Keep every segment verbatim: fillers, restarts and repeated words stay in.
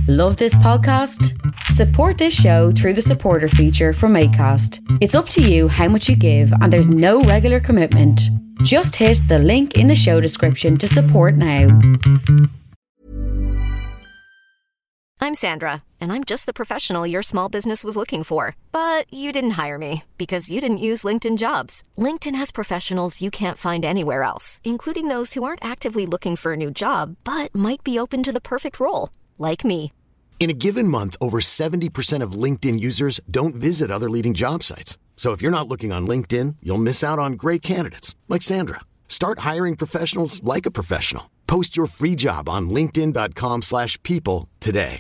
Love this podcast? Support this show through the supporter feature from Acast. It's up to you how much you give and there's no regular commitment. Just hit the link in the show description to support now. I'm Sandra, and I'm just the professional your small business was looking for. But you didn't hire me because you didn't use LinkedIn Jobs. LinkedIn has professionals you can't find anywhere else, including those who aren't actively looking for a new job, but might be open to the perfect role, like me. In a given month, over seventy percent of LinkedIn users don't visit other leading job sites. So if you're not looking on LinkedIn, you'll miss out on great candidates like Sandra. Start hiring professionals like a professional. Post your free job on linkedin.com slash people today.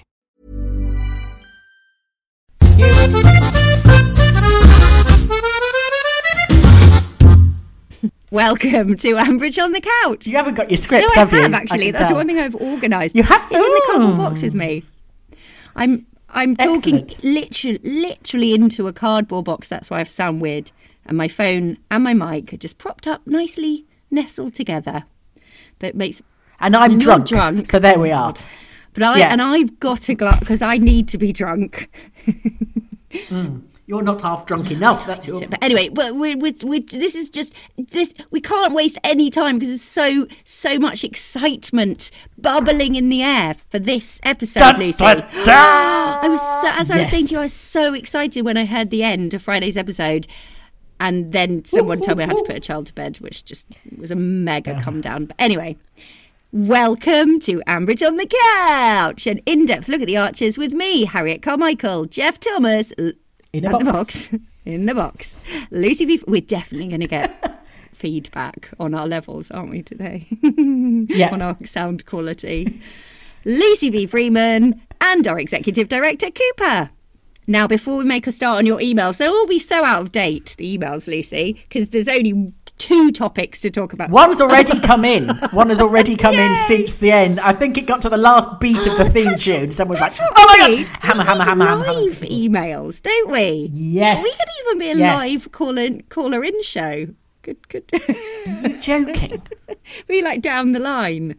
Welcome to Ambridge on the Couch. You haven't got your script, no, have you? I have, actually. That's tell. the one thing I've organised. You have? It's in the cardboard Ooh. box with me. I'm I'm talking Excellent. literally, literally into a cardboard box. That's why I sound weird. And my phone and my mic are just propped up nicely, nestled together. But it makes... And I'm I'm drunk, drunk, so there we are. But I Yeah. and I've got a glass because I need to be drunk. Mm. You're not half drunk enough. That's your. But anyway, but we we we this is just this. We can't waste any time because there's so so much excitement bubbling in the air for this episode, Dun, Lucy. dun, dun. I was so, as I was Yes. saying to you, I was so excited when I heard the end of Friday's episode, and then someone told me I had to put a child to bed, which just was a mega come down. But anyway. Welcome to Ambridge on the Couch, an in-depth look at the Archers with me, Harriet Carmichael, Jeff Thomas, l- In a at the box. box, in the box, Lucy B. We're definitely going to get feedback on our levels, aren't we, today? Yeah. On our sound quality. Lucy B. Freeman and our Executive Director, Cooper. Now, before we make a start on your emails, they'll all be so out of date, the emails, Lucy, because there's only two topics to talk about. One's already come in. One has already come in since the end. I think it got to the last beat of the theme tune. Someone was like, That's oh what my we God. need. Hammer, We hammer, need hammer, hammer, hammer. live emails, don't we? Yes. We could even be a Yes. live caller, caller in show. Good, good. You're joking. Be like down the line.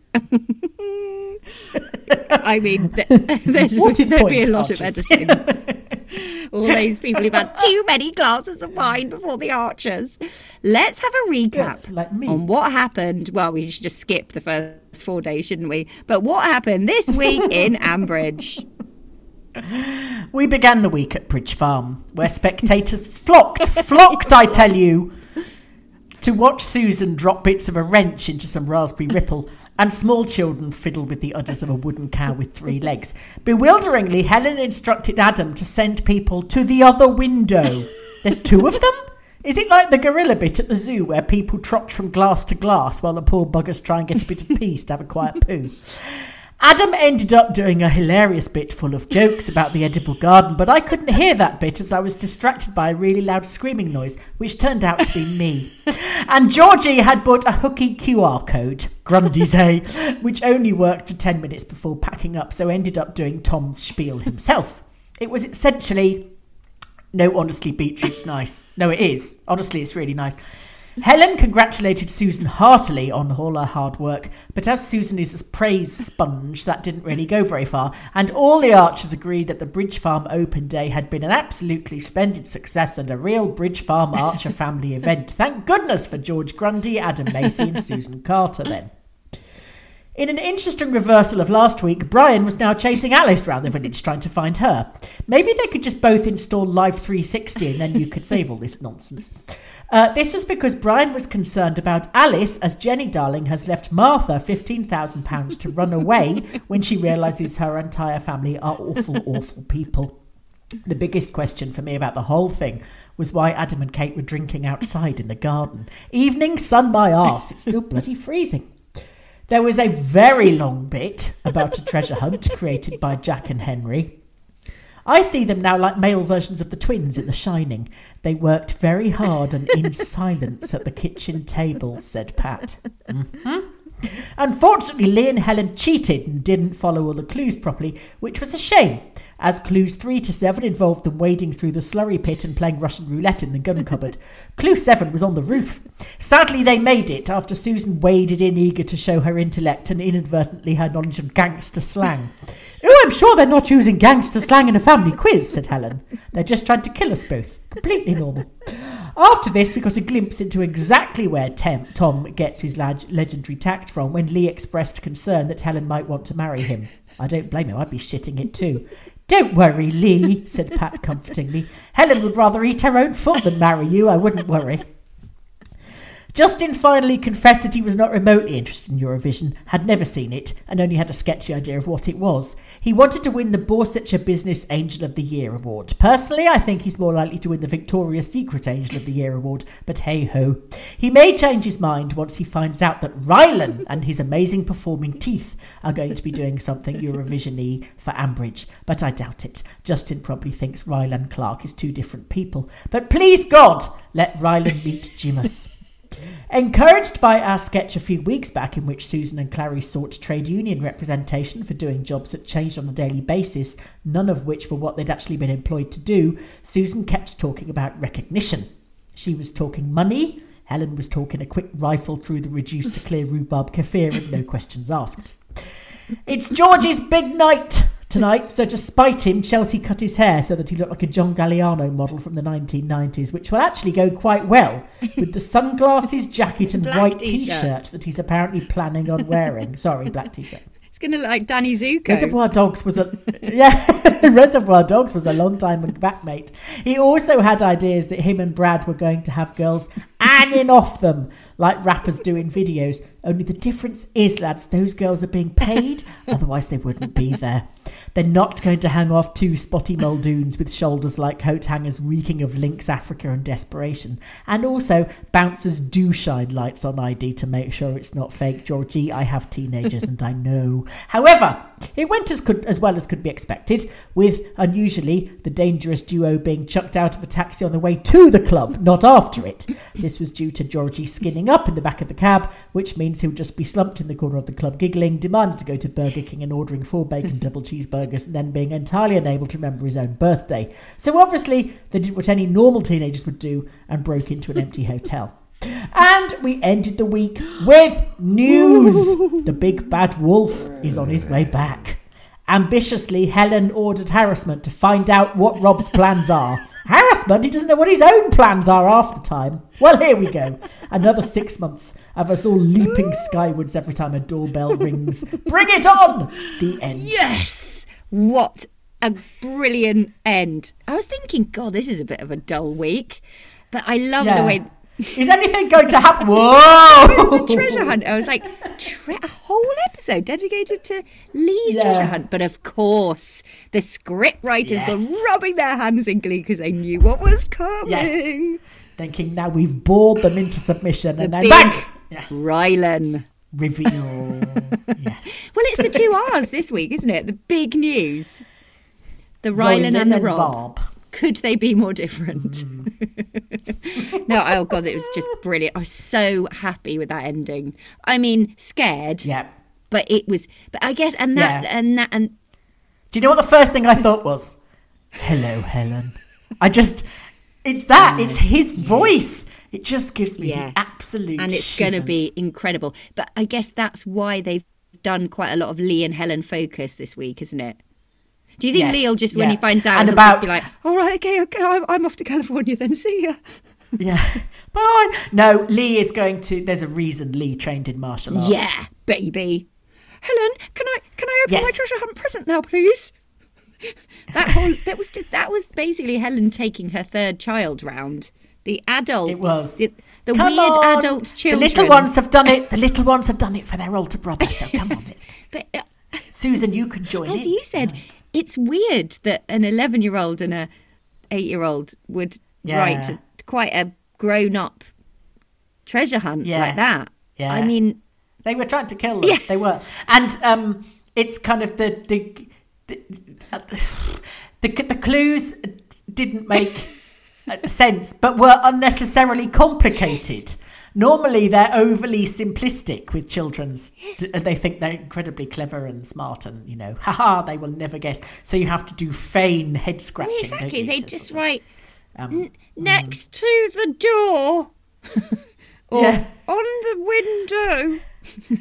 I mean, th- there's What is there'd point, be a lot of Archers? editing. All those people who've had too many glasses of wine before the Archers. Let's have a recap Yes, like me. on what happened. Well, we should just skip the first four days, shouldn't we? But what happened this week in Ambridge? We began the week at Bridge Farm, where spectators flocked, flocked, I tell you, to watch Susan drop bits of a wrench into some raspberry ripple, and small children fiddle with the udders of a wooden cow with three legs. Bewilderingly, Helen instructed Adam to send people to the other window. There's two of them? Is it like the gorilla bit at the zoo where people trot from glass to glass while the poor buggers try and get a bit of peace to have a quiet poo? Adam ended up doing a hilarious bit full of jokes about the edible garden, but I couldn't hear that bit as I was distracted by a really loud screaming noise, which turned out to be me. And Georgie had bought a hooky Q R code, Grundy's A, which only worked for ten minutes before packing up, so ended up doing Tom's spiel himself. It was essentially, no, honestly, beetroot's nice. No, it is. Honestly, it's really nice. Helen congratulated Susan heartily on all her hard work, but as Susan is a praise sponge, that didn't really go very far, and all the Archers agreed that the Bridge Farm Open Day had been an absolutely splendid success and a real Bridge Farm Archer family event. Thank goodness for George Grundy, Adam Macy and Susan Carter then. In an interesting reversal of last week, Brian was now chasing Alice around the village trying to find her. Maybe they could just both install Live three sixty and then you could save all this nonsense. Uh, this was because Brian was concerned about Alice, as Jenny Darling has left Martha fifteen thousand pounds to run away when she realises her entire family are awful, awful people. The biggest question for me about the whole thing was why Adam and Kate were drinking outside in the garden. Evening sun my arse, it's still bloody freezing. There was a very long bit about a treasure hunt created by Jack and Henry. I see them now like male versions of the twins in The Shining. They worked very hard and in silence at the kitchen table, said Pat. Mm-hmm. Unfortunately, Lee and Helen cheated and didn't follow all the clues properly, which was a shame, as clues three to seven involved them wading through the slurry pit and playing Russian roulette in the gun cupboard. Clue seven was on the roof. Sadly, they made it after Susan waded in eager to show her intellect and inadvertently her knowledge of gangster slang. "Oh, I'm sure they're not using gangster slang in a family quiz," said Helen. "They're just trying to kill us both. Completely normal." After this, we got a glimpse into exactly where Tem- Tom gets his leg- legendary tact from when Lee expressed concern that Helen might want to marry him. I don't blame him, I'd be shitting it too. "Don't worry, Lee," said Pat comfortingly. "Helen would rather eat her own foot than marry you, I wouldn't worry." Justin finally confessed that he was not remotely interested in Eurovision, had never seen it, and only had a sketchy idea of what it was. He wanted to win the Borsetshire Business Angel of the Year award. Personally, I think he's more likely to win the Victoria's Secret Angel of the Year award, but hey-ho. He may change his mind once he finds out that Rylan and his amazing performing teeth are going to be doing something Eurovision-y for Ambridge, but I doubt it. Justin probably thinks Rylan Clark is two different people. But please God, let Rylan meet Jimus. Encouraged by our sketch a few weeks back in which Susan and Clary sought trade union representation for doing jobs that changed on a daily basis, none of which were what they'd actually been employed to do, Susan kept talking about recognition. She was talking money, Helen was talking a quick rifle through the reduced to clear rhubarb kefir and no questions asked. It's George's big night tonight, so to spite him, Chelsea cut his hair so that he looked like a John Galliano model from the nineteen nineties, which will actually go quite well with the sunglasses, jacket and white t-shirt. t-shirt that he's apparently planning on wearing. Sorry, black t-shirt. It's going to look like Danny Zuko. Reservoir Dogs was a yeah. Reservoir Dogs was a long time back, mate. He also had ideas that him and Brad were going to have girls hanging off them like rappers do in videos. Only the difference is, lads, those girls are being paid, otherwise they wouldn't be there. They're not going to hang off two spotty Muldoons with shoulders like coat hangers reeking of Lynx Africa and desperation. And also, bouncers do shine lights on I D to make sure it's not fake. Georgie, I have teenagers and I know. However, it went as, could, as well as could be expected, with, unusually, the dangerous duo being chucked out of a taxi on the way to the club, not after it. This was due to Georgie skinning up in the back of the cab, which means he'll just be slumped in the corner of the club giggling, demanding to go to Burger King and ordering four bacon double cheeseburgers and then being entirely unable to remember his own birthday. So obviously they did what any normal teenagers would do and broke into an empty hotel. And we ended the week with news. The big bad wolf is on his way back. Ambitiously, Helen ordered harassment to find out what Rob's plans are. Harassment? He doesn't know what his own plans are half the time. Well, here we go. Another six months of us all leaping skywards every time a doorbell rings. Bring it on! The end. Yes! What a brilliant end. I was thinking, God, this is a bit of a dull week. But I love yeah. the way... Is anything going to happen? Whoa! The treasure hunt. I was like, tre- a whole episode dedicated to Lee's yeah. treasure hunt. But of course, the script writers yes. were rubbing their hands in glee because they knew what was coming. Yes. Thinking, now we've bored them into submission. The and then big bang! Yes. Rylan. Reveal. Yes. Well, it's the two R's this week, isn't it? The big news. The Rylan, Rylan and the and Rob. Rob. Could they be more different? Mm. No, oh God, it was just brilliant. I was so happy with that ending. I mean, scared. Yeah. But it was, but I guess, and that, yeah. and that, and. Do you know what the first thing I thought was? Hello, Helen. I just, it's that, oh, it's his voice. It just gives me yeah. the absolute And it's going to be incredible. But I guess that's why they've done quite a lot of Lee and Helen focus this week, isn't it? Do you think yes, Lee will just, yeah. when he finds out, and about, just be like, all right, okay, okay, I'm, I'm off to California then, see ya. Yeah, bye. No, Lee is going to, there's a reason Lee trained in martial arts. Yeah, baby. Helen, can I can I open yes. my treasure hunt present now, please? That whole, that was just, that was basically Helen taking her third child round. The adults. It was. The, the come weird on. adult children. The little ones have done it. The little ones have done it for their older brother, so come on. It's, but, uh, Susan, you can join As in. you said, yeah. it's weird that an eleven-year-old and a eight-year-old would yeah. write a, quite a grown-up treasure hunt yeah. like that. Yeah. I mean... They were trying to kill them. Yeah. They were. And um, it's kind of the... The, the, uh, the, the clues didn't make sense, but were unnecessarily complicated. normally they're overly simplistic with children's, and they think they're incredibly clever and smart, and you know, haha, they will never guess. So you have to do feign head scratching. Yeah, exactly. Don't you, They to just sort of, write um, N- next to the door or Yeah. on the window.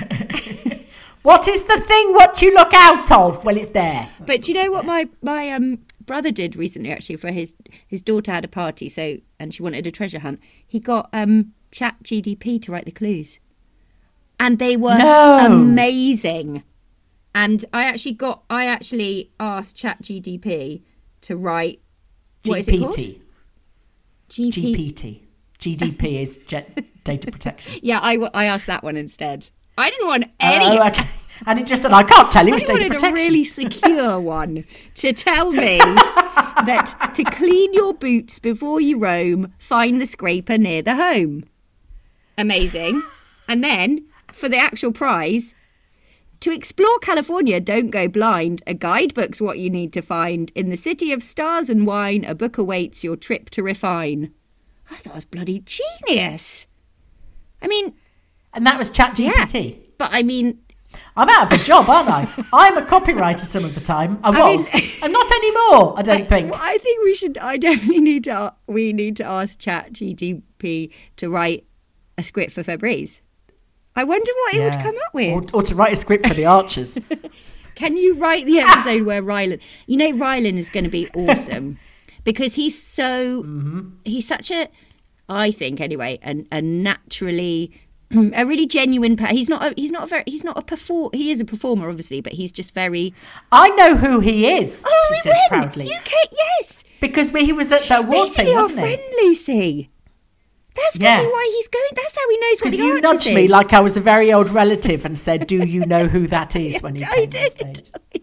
What is the thing what you look out of? Well, it's there. But do you know what my my um brother did recently? Actually, for his his daughter had a party, so and she wanted a treasure hunt. He got um Chat G D P to write the clues, and they were No. amazing. And I actually got I actually asked Chat G D P to write what is it called? G P T. G P G P T. G D P is jet data protection. Yeah, I, w- I asked that one instead. I didn't want any. Oh, okay. And it just said, I can't tell you, I it's data wanted protection. a really secure one to tell me that to clean your boots before you roam, find the scraper near the home. Amazing. And then, for the actual prize, to explore California, don't go blind. A guidebook's what you need to find. In the city of stars and wine, a book awaits your trip to refine. I thought it was bloody genius. I mean, And that was Chat G P T. yeah. But I mean, I'm out of a job, aren't I? I'm a copywriter some of the time. I I was. mean- and not anymore, I don't I, think. I think we should. I definitely need to. We need to ask Chat G D P to write a script for Febreze. I wonder what it would Yeah. come up with. Or, or to write a script for the Archers. Can you write the episode where Rylan? You know, Rylan is going to be awesome because he's so. Mm-hmm. He's such a. I think anyway, a, a naturally. A really genuine. Per- he's not. A, he's not a very. He's not a perform. He is a performer, obviously, but he's just very. I know who he is, Oh, she we says win! proudly. U K, yes. Because he was at that award Basically thing, our wasn't friend he? Lucy. That's Yeah. probably why he's going. That's how he knows what Because the you Archers nudged is. me like I was a very old relative and said, do you know who that is when he I came on did. stage? I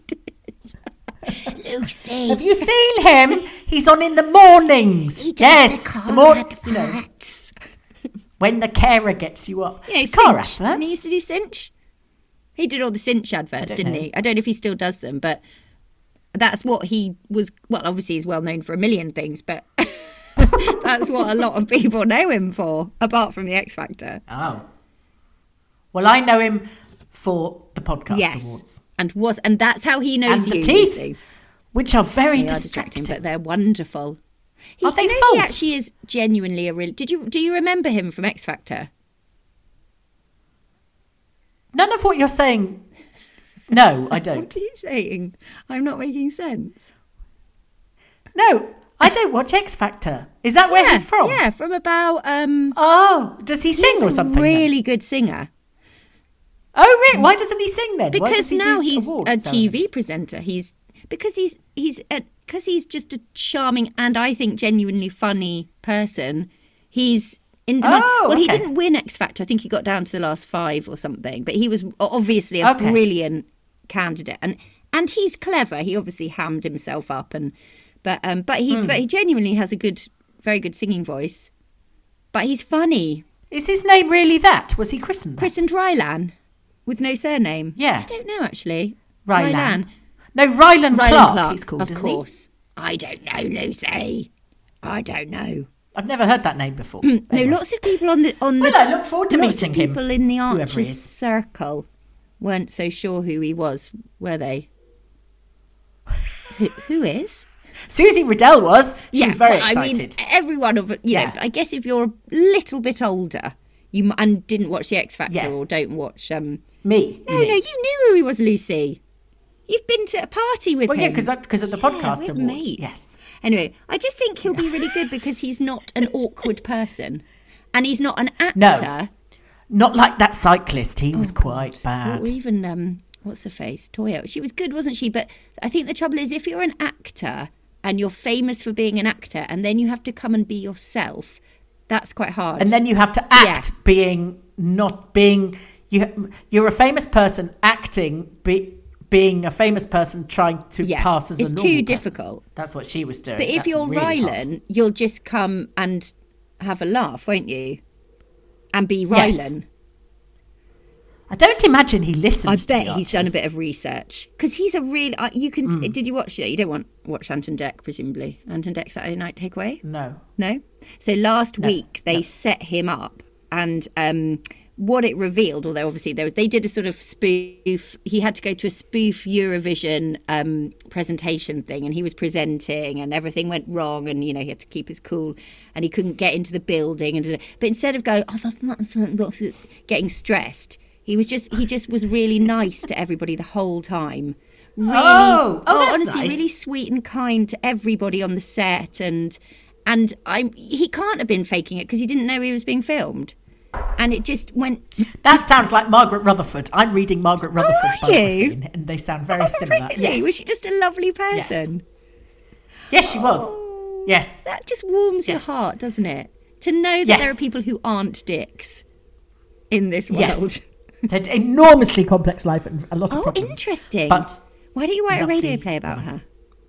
did. Lucy. Have you seen him? He's on in the mornings. He does yes. the the mor- card you know, adverts. when the carer gets you up. You know, The car Cinch. And he used adverts. to do Cinch. He did all the Cinch adverts, don't didn't know. he? I don't know if he still does them, but that's what he was. Well, obviously, he's well known for a million things, but that's what a lot of people know him for, apart from the X Factor. Oh. Well, I know him for the podcast Yes, awards, and was and that's how he knows And the you. teeth. Lucy. which are very They are distracting. distracting, but they're wonderful. He, Are they you know, he false? actually is genuinely a real. Did you do you remember him from X Factor? None of what you're saying. No, I What don't. are you saying? I'm not making sense. No, I don't watch X Factor. Is that where yeah, he's from? Yeah, from about. Um, Oh, does he sing he's or a something? then? really good singer. Oh, really? Why doesn't he sing then? Why Because does he do now he's award a T V ceremonies? presenter. He's because he's he's because he's just a charming and I think genuinely funny person. He's in demand. Oh, well, he okay. didn't win X Factor. I think he got down to the last five or something. But he was obviously a Okay. brilliant candidate, and and he's clever. He obviously hammed himself up, and but um but he Hmm. but he genuinely has a good, very good singing voice. But he's funny. Is his name really that? Was he christened that? Christened Rylan with no surname. Yeah. I don't know actually. Rylan. No, Rylan, Rylan Clark, Clark, he's called, of isn't course. I don't know, Lucy. I don't know. he? I've never heard that name before. No, Anyway. lots of people on the on Well, the. I look forward to lots meeting of him, people in the whoever he Archers is. circle weren't so sure who he was, were they? who, who is? Susie Riddell was. She was very well, excited. I mean, everyone of you Yeah. know. I guess if you're a little bit older, you m- and didn't watch the X Factor Yeah. or don't watch. Um, Me. no, you no, mean. you knew who he was, Lucy. You've been to a party with Well, yeah, him. 'cause that- 'cause of the Yeah, podcast we're awards, mates. yes. Anyway, I just think he'll be really good because he's not an awkward person, and he's not an actor. No. Not like that cyclist. He was quite Or, bad. or even um, what's her face, Toya. She was good, wasn't she? But I think the trouble is, if you're an actor and you're famous for being an actor, and then you have to come and be yourself, that's quite hard. And then you have to act Yeah. being not being you. You're a famous person acting be, being a famous person trying to yeah, pass as it's a normal too person. difficult. That's what she was doing. But if That's you're really hard. Rylan, you'll just come and have a laugh, won't you? And be Yes. Rylan. I don't imagine he listens. I to bet the he's done a Archers. bit of research because he's a real. Uh, you can. Mm. Did you watch it? You don't want watch Anton Deck, presumably. Anton Deck Saturday Night Takeaway. No. No. So last No, week they no. set him up and um, what it revealed, although obviously there was, they did a sort of spoof. He had to go to a spoof Eurovision um, presentation thing, and he was presenting, and everything went wrong, and you know he had to keep his cool, and he couldn't get into the building, and but instead of going, oh, getting stressed, he was just he just was really nice to everybody the whole time. Really, oh, oh, that's honestly, nice. really sweet and kind to everybody on the set, and and I'm he can't have been faking it because he didn't know he was being filmed, and it just went. That sounds like Margaret Rutherford. I'm reading Margaret Rutherford's oh, biography, and they sound very oh, similar. Really? Yes. Was she just a lovely person? Yes, yes she was. Oh, yes, that just warms your yes. heart, doesn't it? To know that yes. there are people who aren't dicks in this world. Yes, had enormously complex life and a lot of oh, problems. interesting. But why don't you write lovely. a radio play about her?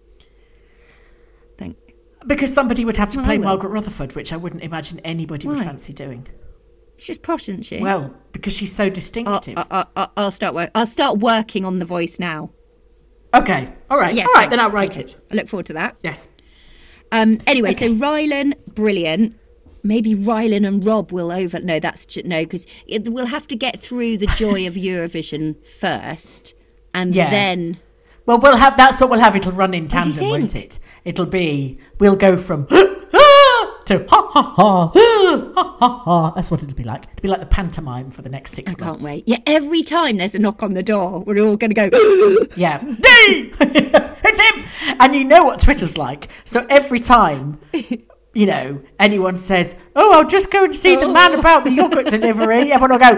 Thank. Because somebody would have to Well, play I will. Margaret Rutherford, which I wouldn't imagine anybody would Why? fancy doing. She's posh, isn't she? Well, because she's so I'll, distinctive. I'll, I'll, I'll start work. I'll start working on the voice now. Okay, all right, Yes, all right. Then thanks. I'll write Okay. it. I look forward to that. Yes. Um. Anyway, so Okay. Rylan, brilliant. Maybe Rylan and Rob will over. No, that's ju- no, because we'll have to get through the joy of Eurovision first, and Yeah. then. Well, we'll have. That's what we'll have. It'll run in do you tandem, won't think? it? It'll be. We'll go from to ha ha ha ha ha ha. That's what it'll be like. It'll be like the pantomime for the next six I months. can't wait. Yeah, every time there's a knock on the door, we're all going to go. Yeah. It's him! And you know what Twitter's like. So every time, you know, anyone says, oh, I'll just go and see the man about the yogurt delivery, everyone will go,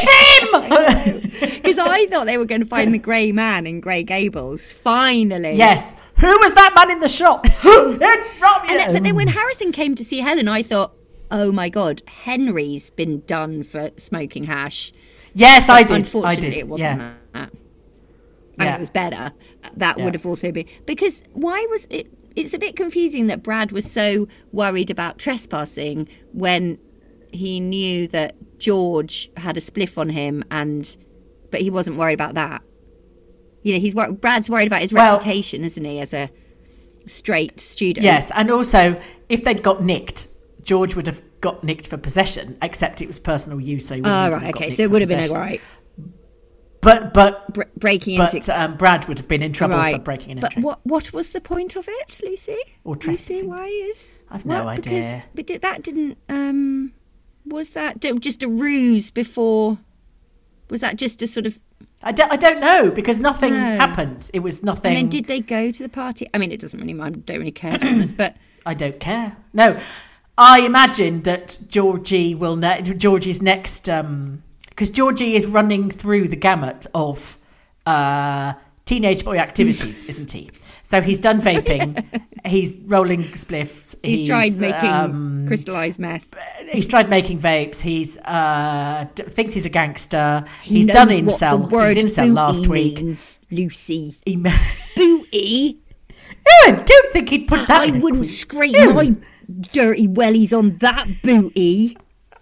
it's him! Because I thought they were going to find the grey man in Grey Gables. Finally. Yes. Who was that man in the shop? It's Robbie. And then, but then when Harrison came to see Helen, I thought, oh my God, Henry's been done for smoking hash. Yes, I did. Unfortunately, I did. it wasn't Yeah. that. I mean, Yeah. it was better. That Yeah. would have also been... Because why was it... It's a bit confusing that Brad was so worried about trespassing when he knew that George had a spliff on him, and but he wasn't worried about that. You know, he's wor- Brad's worried about his Well- reputation, isn't he, as a straight student? Yes, and also, if they'd got nicked, George would have got nicked for possession, except it was personal use, so he wouldn't Oh, have right, got okay. nicked So it for would have been possession. all right. But, but, Bre- breaking but into... um, Brad would have been in trouble right. for breaking and But entering. what what was the point of it, Lucy? Or Lucy, trespassing. why is... I've no what? idea. Because, but did, that didn't... Um, was that d- just a ruse before... Was that just a sort of... I don't, I don't know, because nothing No. happened. It was nothing... And then did they go to the party? I mean, it doesn't really mind. I don't really care, to be honest, but... I don't care. No, I imagine that Georgie will... Ne- Georgie's next... Because Georgie is running through the gamut of uh, teenage boy activities, isn't he? So he's done vaping. He's rolling spliffs. He's, tried making um, crystallised meth. He's tried making vapes. He's uh, d- thinks he's a gangster. He he's knows done what the incel. word He was incel last booty week. means, Lucy. He ma- Booty? Oh, I don't think he'd put that I in a wouldn't quiz. scrape No. my dirty wellies on that booty.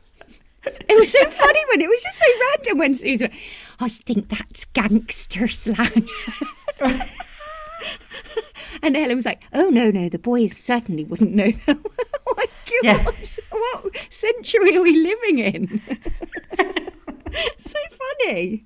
It was so funny when it was just so random when Susan went, I think that's gangster slang. And Helen was like, oh, no, no, the boys certainly wouldn't know that. Oh, my God. Yeah. What century are we living in? So funny.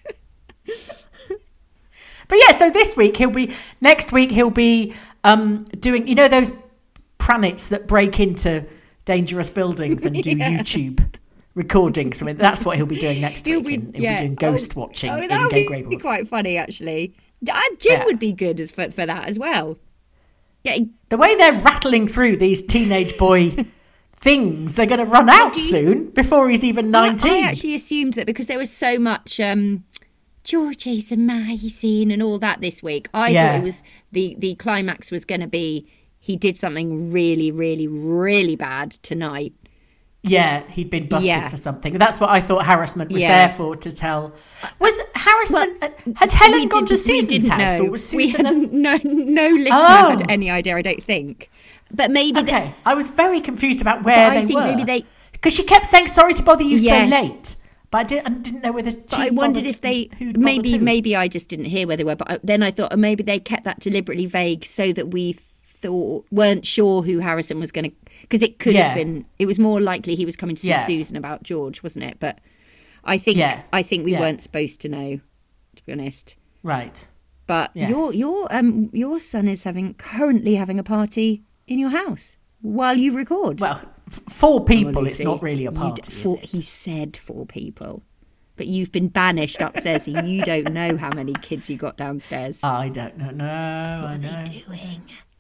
But yeah, so this week he'll be, next week he'll be um, doing, you know, those pranets that break into dangerous buildings and do Yeah. YouTube recordings. I mean, that's what he'll be doing next He'll week. be, and he'll yeah. be doing ghost oh, watching oh, in that would Gay be, Grey be Balls. quite funny, actually. Uh, Jim Yeah. would be good as for, for that as well. Yeah, The way they're rattling through these teenage boy things, they're going to run out do you- soon before he's even I, nineteen. I actually assumed that because there was so much um, Georgie's amazing and all that this week. I Yeah. thought it was the the climax was going to be he did something really, really, really bad tonight. Yeah, he'd been busted Yeah. for something. That's what I thought harassment was Yeah. there for, to tell. Was harassment... Well, had Helen we gone to didn't- we Susan's didn't house? know. Or was We Susan... had, no, no listener Oh. had any idea, I don't think. But maybe... the- Okay, I was very confused about where But they I think were. maybe they- Because she kept saying, sorry to bother you Yes. so late. But I didn't, I didn't know whether she But I wondered bothered- if they who'd maybe bothered who. maybe I just didn't hear where they were. But I, then I thought oh, maybe they kept that deliberately vague so that we thought, weren't sure who Harrison was going to, because it could Yeah. have been, it was more likely he was coming to see Yeah. Susan about George, wasn't it? But I think, Yeah. I think we Yeah. weren't supposed to know, to be honest. Right. But Yes. your your um your son is having currently having a party in your house while you record. Well, f- four people, Come on, it's Lucy. not really a You'd- party, four, is it? He said four people. But you've been banished upstairs, so you don't know how many kids you got downstairs. I don't know. No, I what know. are they doing?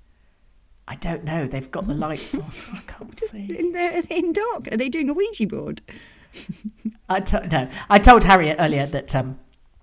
I don't know. They've got the lights on, so I can't see. In, the, in dark? Are they doing a Ouija board? I to- no. I told Harriet earlier that um,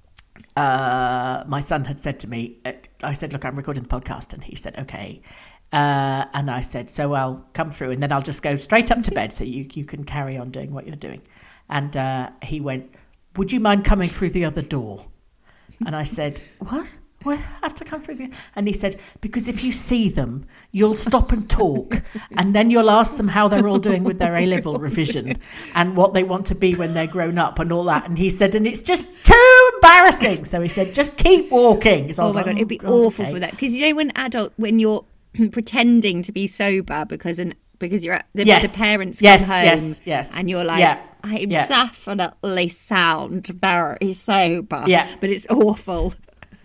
uh, my son had said to me, uh, I said, look, I'm recording the podcast. And he said, okay. Uh, and I said, so I'll come through and then I'll just go straight up to bed so you, you can carry on doing what you're doing. And uh, he went, would you mind coming through the other door? And I said, what? Why I have to come through the... And he said, because if you see them, you'll stop and talk, and then you'll ask them how they're all doing with their A-level revision and what they want to be when they're grown up and all that. And he said, and it's just too embarrassing. So he said, just keep walking. So I Oh was my like, God, it'd be God, awful okay. for that. Because you know when adult, when you're pretending to be sober because an, because you're at, the, Yes. the parents Yes, come home yes, yes. and you're like, Yeah. I Yeah. definitely sound very sober. Yeah. But it's awful.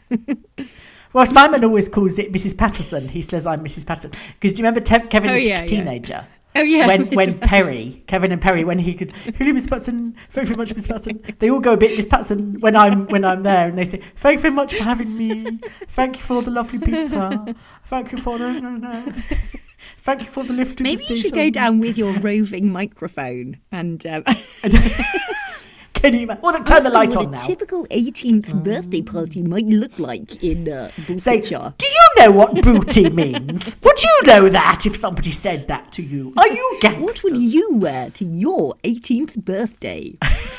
Well, Simon always calls it Missus Patterson. He says, I'm Missus Patterson. Because do you remember Te- Kevin Oh, the yeah, yeah. teenager? Oh, yeah. When when Perry, Kevin and Perry, when he could, hello, Miss Patterson, thank you very much, Miss Patterson. They all go a bit Miss Patterson when I'm when I'm there, and they say, thank you very much for having me. Thank you for the lovely pizza. Thank you for the, no, no. Thank you for the lift to Maybe the you should station. go down with your roving microphone and... Um, Can you imagine? Well, turn the light what on a now. typical eighteenth birthday party might look like in uh, Say, Bullshit. do you know what booty means? Would you know that if somebody said that to you? Are you gangsters? What would you wear to your eighteenth birthday?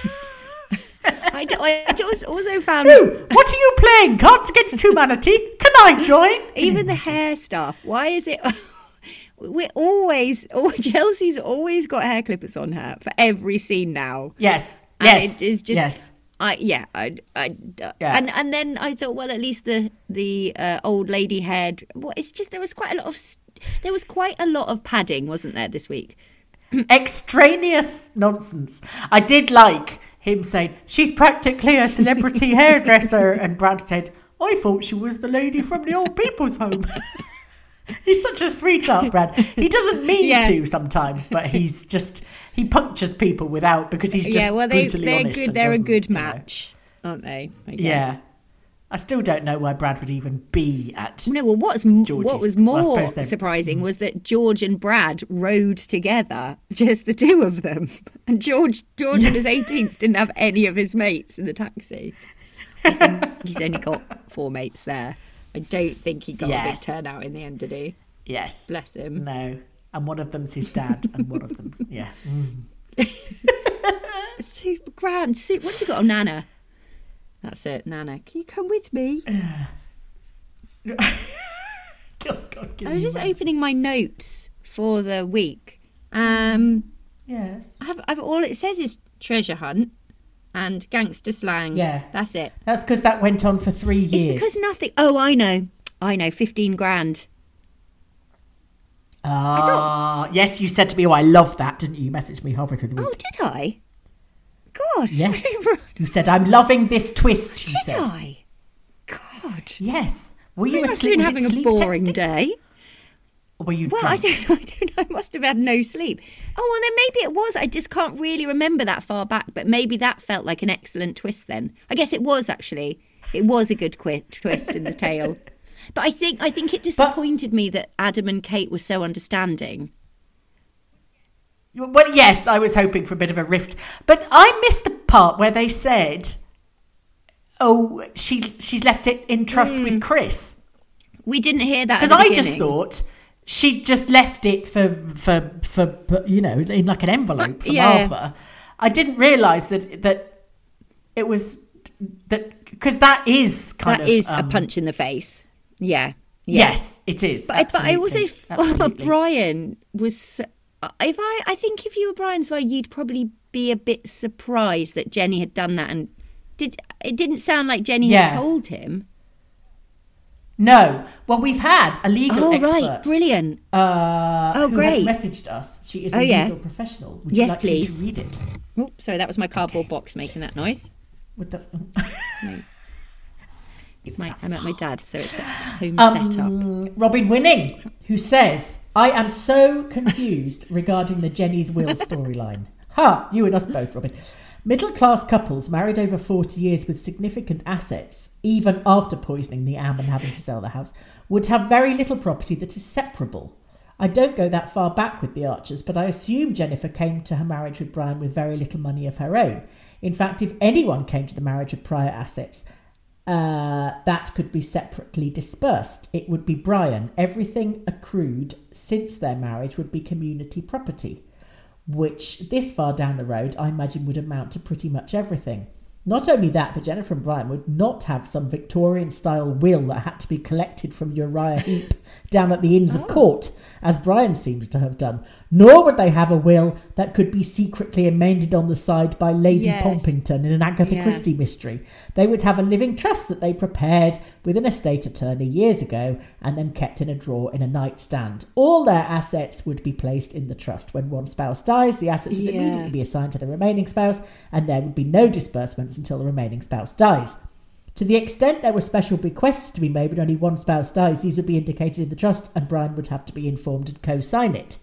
I, do, I just also found Ooh, what are you playing? Cards Against Humanity? Can I join? even the hair stuff. Why is it? We're always, oh, Chelsea's always got hair clippers on her for every scene now. Yes. And Yes. it is just, yes. I yeah, I, I, Yeah. and and then I thought, well, at least the the uh, old lady head. Well, it's just there was quite a lot of st- there was quite a lot of padding, wasn't there, this week? Extraneous nonsense. I did like him saying, she's practically a celebrity hairdresser. And Brad said, I thought she was the lady from the old people's home. He's such a sweetheart, Brad. He doesn't mean Yeah. to sometimes, but he's just, he punctures people without, because he's just yeah, well, they brutally they're honest. good. and They're a doesn't, good you know. match, aren't they? I guess. Yeah. I still don't know why Brad would even be at... No, well, what's m- George's- what was well, I more suppose they're- surprising was that George and Brad rode together, just the two of them, and George George on his eighteenth didn't have any of his mates in the taxi. I think he's only got four mates there. I don't think he got a big Yes. turnout in the end, did he? Yes. Bless him. No. And one of them's his dad, and one of them's... Yeah. Mm. Super grand. Super, what's he got on Nana? That's it, Nana. Can you come with me? God, God, give I was me just one. opening my notes for the week. Um, Yes. I have, I've, all it says is treasure hunt and gangster slang. Yeah. That's it. That's because that went on for three It's years. because nothing. Oh, I know. I know. Fifteen grand. Ah, yes, you said to me, oh, I love that, didn't you? You messaged me halfway through the Oh, week. did I? God. Yes. Did You said, I'm loving this twist, you said. I? God. Yes. Were I you must asleep? have Was been it having a sleep boring texting? day. Or were you Well, drunk? I don't, I don't know. I must have had no sleep. Oh, well, then maybe it was. I just can't really remember that far back. But maybe that felt like an excellent twist then. I guess it was, actually. It was a good qu- twist in the tale. But I think I think it disappointed me that Adam and Kate were so understanding. Well, yes, I was hoping for a bit of a rift. But I missed the part where they said, oh, she she's left it in trust with Chris. We didn't hear that Because at the I just beginning. thought she just left it for, for, for, you know, in like an envelope for Yeah. Martha. I didn't realise that that it was, that because that is kind That of... is um, a punch in the face. Yeah. yeah. Yes, it is. But, I- but I also, absolutely, f- absolutely. Brian was. If I, I think if you were Brian as well, you'd probably be a bit surprised that Jenny had done that, and did it didn't sound like Jenny Yeah. had told him. No. Well, we've had a legal oh, expert. right. Brilliant. Uh, oh, who great. has messaged us. She is a oh, legal yeah. professional. Would yes, you like please. me to read it? Oh, sorry, that was my cardboard okay. box making that noise. With the... my, I'm at my dad's, so it's a home um, setup. Robin Winning, who says, I am so confused regarding the Jenny's will storyline. Ha! You and us both, Robin. Middle-class couples married over forty years with significant assets, even after poisoning the am and having to sell the house, would have very little property that is separable. I don't go that far back with the Archers, but I assume Jennifer came to her marriage with Brian with very little money of her own. In fact, if anyone came to the marriage with prior assets, uh, that could be separately dispersed. It would be Brian. Everything accrued since their marriage would be community property, which this far down the road, I imagine, would amount to pretty much everything. Not only that, but Jennifer and Brian would not have some Victorian-style will that had to be collected from Uriah Heep down at the Inns oh. of Court, as Brian seems to have done. Nor would they have a will that could be secretly amended on the side by Lady yes. Pompington in an Agatha yeah. Christie mystery. They would have a living trust that they prepared with an estate attorney years ago and then kept in a drawer in a nightstand. All their assets would be placed in the trust. When one spouse dies, the assets would yeah. immediately be assigned to the remaining spouse, and there would be no disbursements until the remaining spouse dies. To the extent there were special bequests to be made when only one spouse dies, these would be indicated in the trust, and Brian would have to be informed and co-sign it.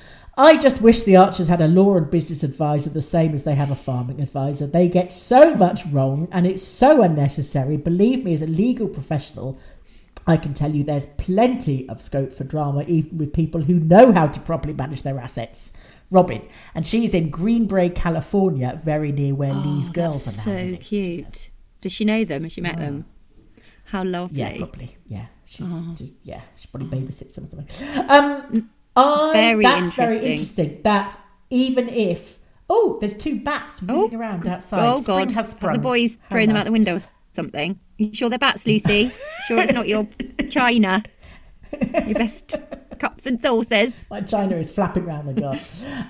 I just wish the Archers had a law and business advisor the same as they have a farming advisor. They get so much wrong, and it's so unnecessary. Believe me, as a legal professional, I can tell you there's plenty of scope for drama, even with people who know how to properly manage their assets. Robin, and she's in Greenbrae, California, very near where oh, Lee's girls are now. So living, cute. Does she know them? Has she met oh. them? How lovely. Yeah, probably. Yeah, she's oh. just, yeah, she probably babysits them or something. Um, I, very that's interesting. very interesting. That even if oh, there's two bats whizzing oh. around outside. Oh Spring God, has sprung. the boys How throwing nice. them out the window or something. You sure they're bats, Lucy? Sure it's not your china? Your best cups and saucers. My china is flapping around the garden.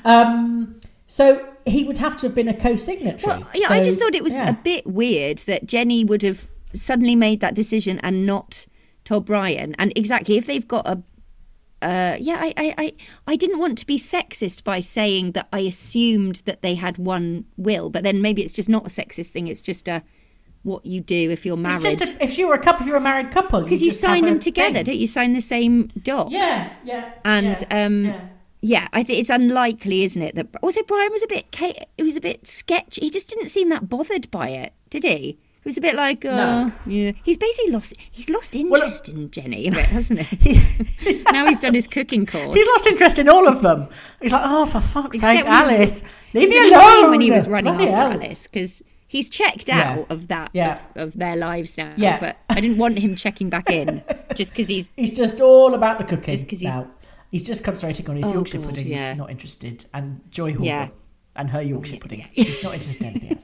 um, so he would have to have been a co-signatory. Well, yeah, so, I just thought it was yeah. a bit weird that Jenny would have suddenly made that decision and not told Brian. And exactly, if they've got a Uh, yeah, I, I, I, I didn't want to be sexist by saying that I assumed that they had one will, but then maybe it's just not a sexist thing. It's just a what you do if you're married. It's just a, if you're a couple, if you're a married couple, because you, you sign them together, thing. don't you? Sign the same doc. Yeah, yeah. And yeah, um, yeah. yeah, I think it's unlikely, isn't it? That also Brian was a bit, it was a bit sketchy. He just didn't seem that bothered by it, did he? It was a bit like, uh, no. yeah. He's basically lost. He's lost interest well, in Jenny a bit, hasn't he? he now he's done his cooking course. He's lost interest in all of them. He's like, oh, for fuck's Except sake, Alice, he, leave me alone. When he was running Bloody after hell. Alice, because he's checked out yeah. of that yeah. of, of their lives now. Yeah. But I didn't want him checking back in just because he's he's just all about the cooking. Just because he's now. He's just concentrating on his oh, Yorkshire God, pudding. yeah. He's not interested, and Joy Hawthorne yeah. and her Yorkshire oh, yeah, puddings. Yeah. He's not interested in anything else.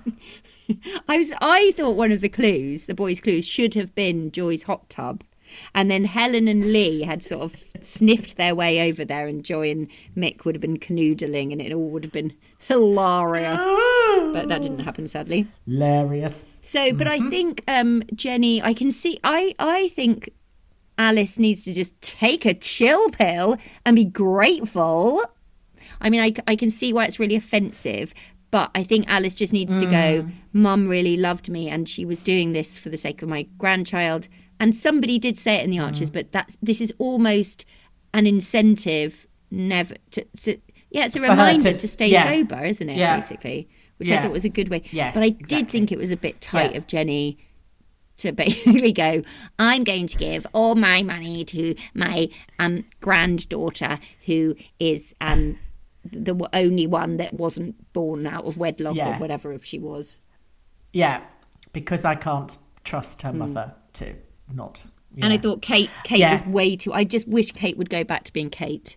I was. I thought one of the clues, the boys' clues, should have been Joy's hot tub, and then Helen and Lee had sort of sniffed their way over there, and Joy and Mick would have been canoodling, and it all would have been hilarious. But that didn't happen, sadly. Hilarious. So, but mm-hmm. I think um, Jenny, I can see. I I think Alice needs to just take a chill pill and be grateful. I mean, I I can see why it's really offensive. But I think Alice just needs mm. to go, Mum really loved me and she was doing this for the sake of my grandchild. And somebody did say it in The Archers, mm. but that's, this is almost an incentive never to... to yeah, it's a for reminder to, to stay yeah. sober, isn't it, yeah. basically? Which yeah. I thought was a good way. Yes, but I exactly. did think it was a bit tight yeah. of Jenny to basically go, I'm going to give all my money to my um, granddaughter who is... Um, the only one that wasn't born out of wedlock yeah. or whatever if she was. Yeah, because I can't trust her mother mm. to not. And know. I thought Kate Kate yeah. was way too... I just wish Kate would go back to being Kate.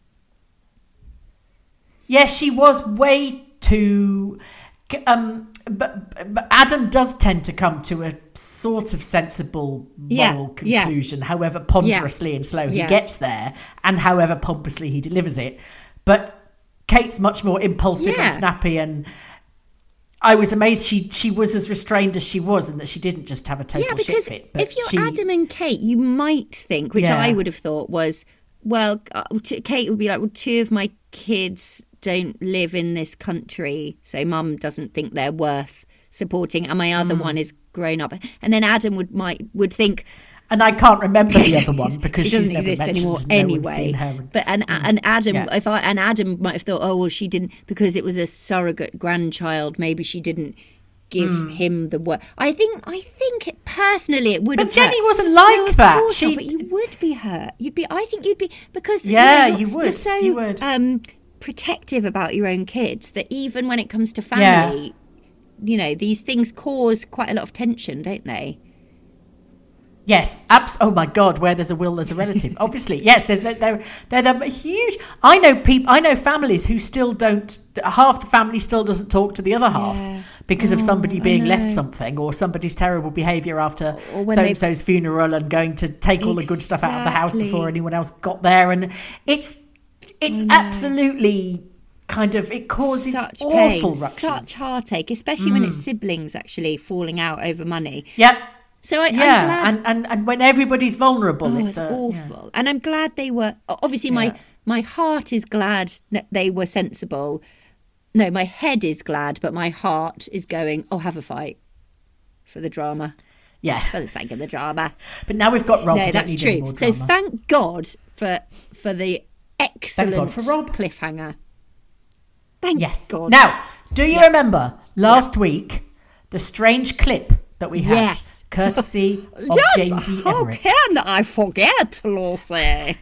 Yeah, she was way too... Um, but, but Adam does tend to come to a sort of sensible moral yeah. conclusion, yeah. however ponderously yeah. and slow yeah. he gets there, and however pompously he delivers it. But Kate's much more impulsive yeah. and snappy, and I was amazed she she was as restrained as she was, and that she didn't just have a total yeah, because shit fit. But if you're she, Adam and Kate, you might think, which Yeah. I would have thought was, well, uh, t- Kate would be like, well, two of my kids don't live in this country, so mum doesn't think they're worth supporting, and my other Mm. one is grown up. And then Adam would might would think, and I can't remember the other one because she she's doesn't never exist mentioned. anymore no anyway. one's seen her. And, but and and Adam, Yeah. if I and Adam might have thought, oh well, she didn't because it was a surrogate grandchild. Maybe she didn't give Hmm. him the work. I think I think it, personally it would But have. Jenny hurt. wasn't like No, of that. course She- not, but you would be hurt. You'd be. I think you'd be because Yeah, you, know, you you're, would. You're so You would. Um, protective about your own kids that even when it comes to family, Yeah. you know, these things cause quite a lot of tension, don't they? Yes, abs- oh my God, where there's a will, there's a relative. Obviously, yes, there's a, they're, they're the huge. I know people. I know families who still don't. Half the family still doesn't talk to the other half Yeah. because of Oh, somebody I being left know. something or somebody's terrible behaviour after Or when so they- and so's funeral and going to take all the good stuff out of the house Exactly. before anyone else got there, and it's it's absolutely kind of it causes Such awful pain, ructions. such heartache, especially when it's siblings actually falling out over money. Yep. So I, I'm Yeah, glad. and, and and when everybody's vulnerable, Oh, it's, it's a, awful. And I'm glad they were. Obviously, my Yeah. my heart is glad that they were sensible. No, my head is glad, but my heart is going, oh, have a fight for the drama, Yeah, for the sake of the drama. but now we've got Rob. no, we don't that's need any true. more So drama. thank God for for the excellent God for Rob. cliffhanger. Thank Yes. God. Now, do you remember last week the strange clip that we had? Yes. Courtesy of Yes, Jamesy how Everett. can I forget, Lucy?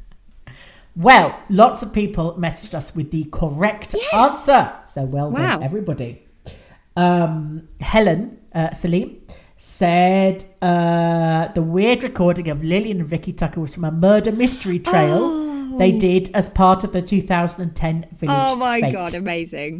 Well, lots of people messaged us with the correct answer. So well Wow. done, everybody. Um, Helen uh, Salim said uh, the weird recording of Lillian and Vicky Tucker was from a murder mystery trail they did as part of the two thousand ten Village Oh my Fete. God, amazing.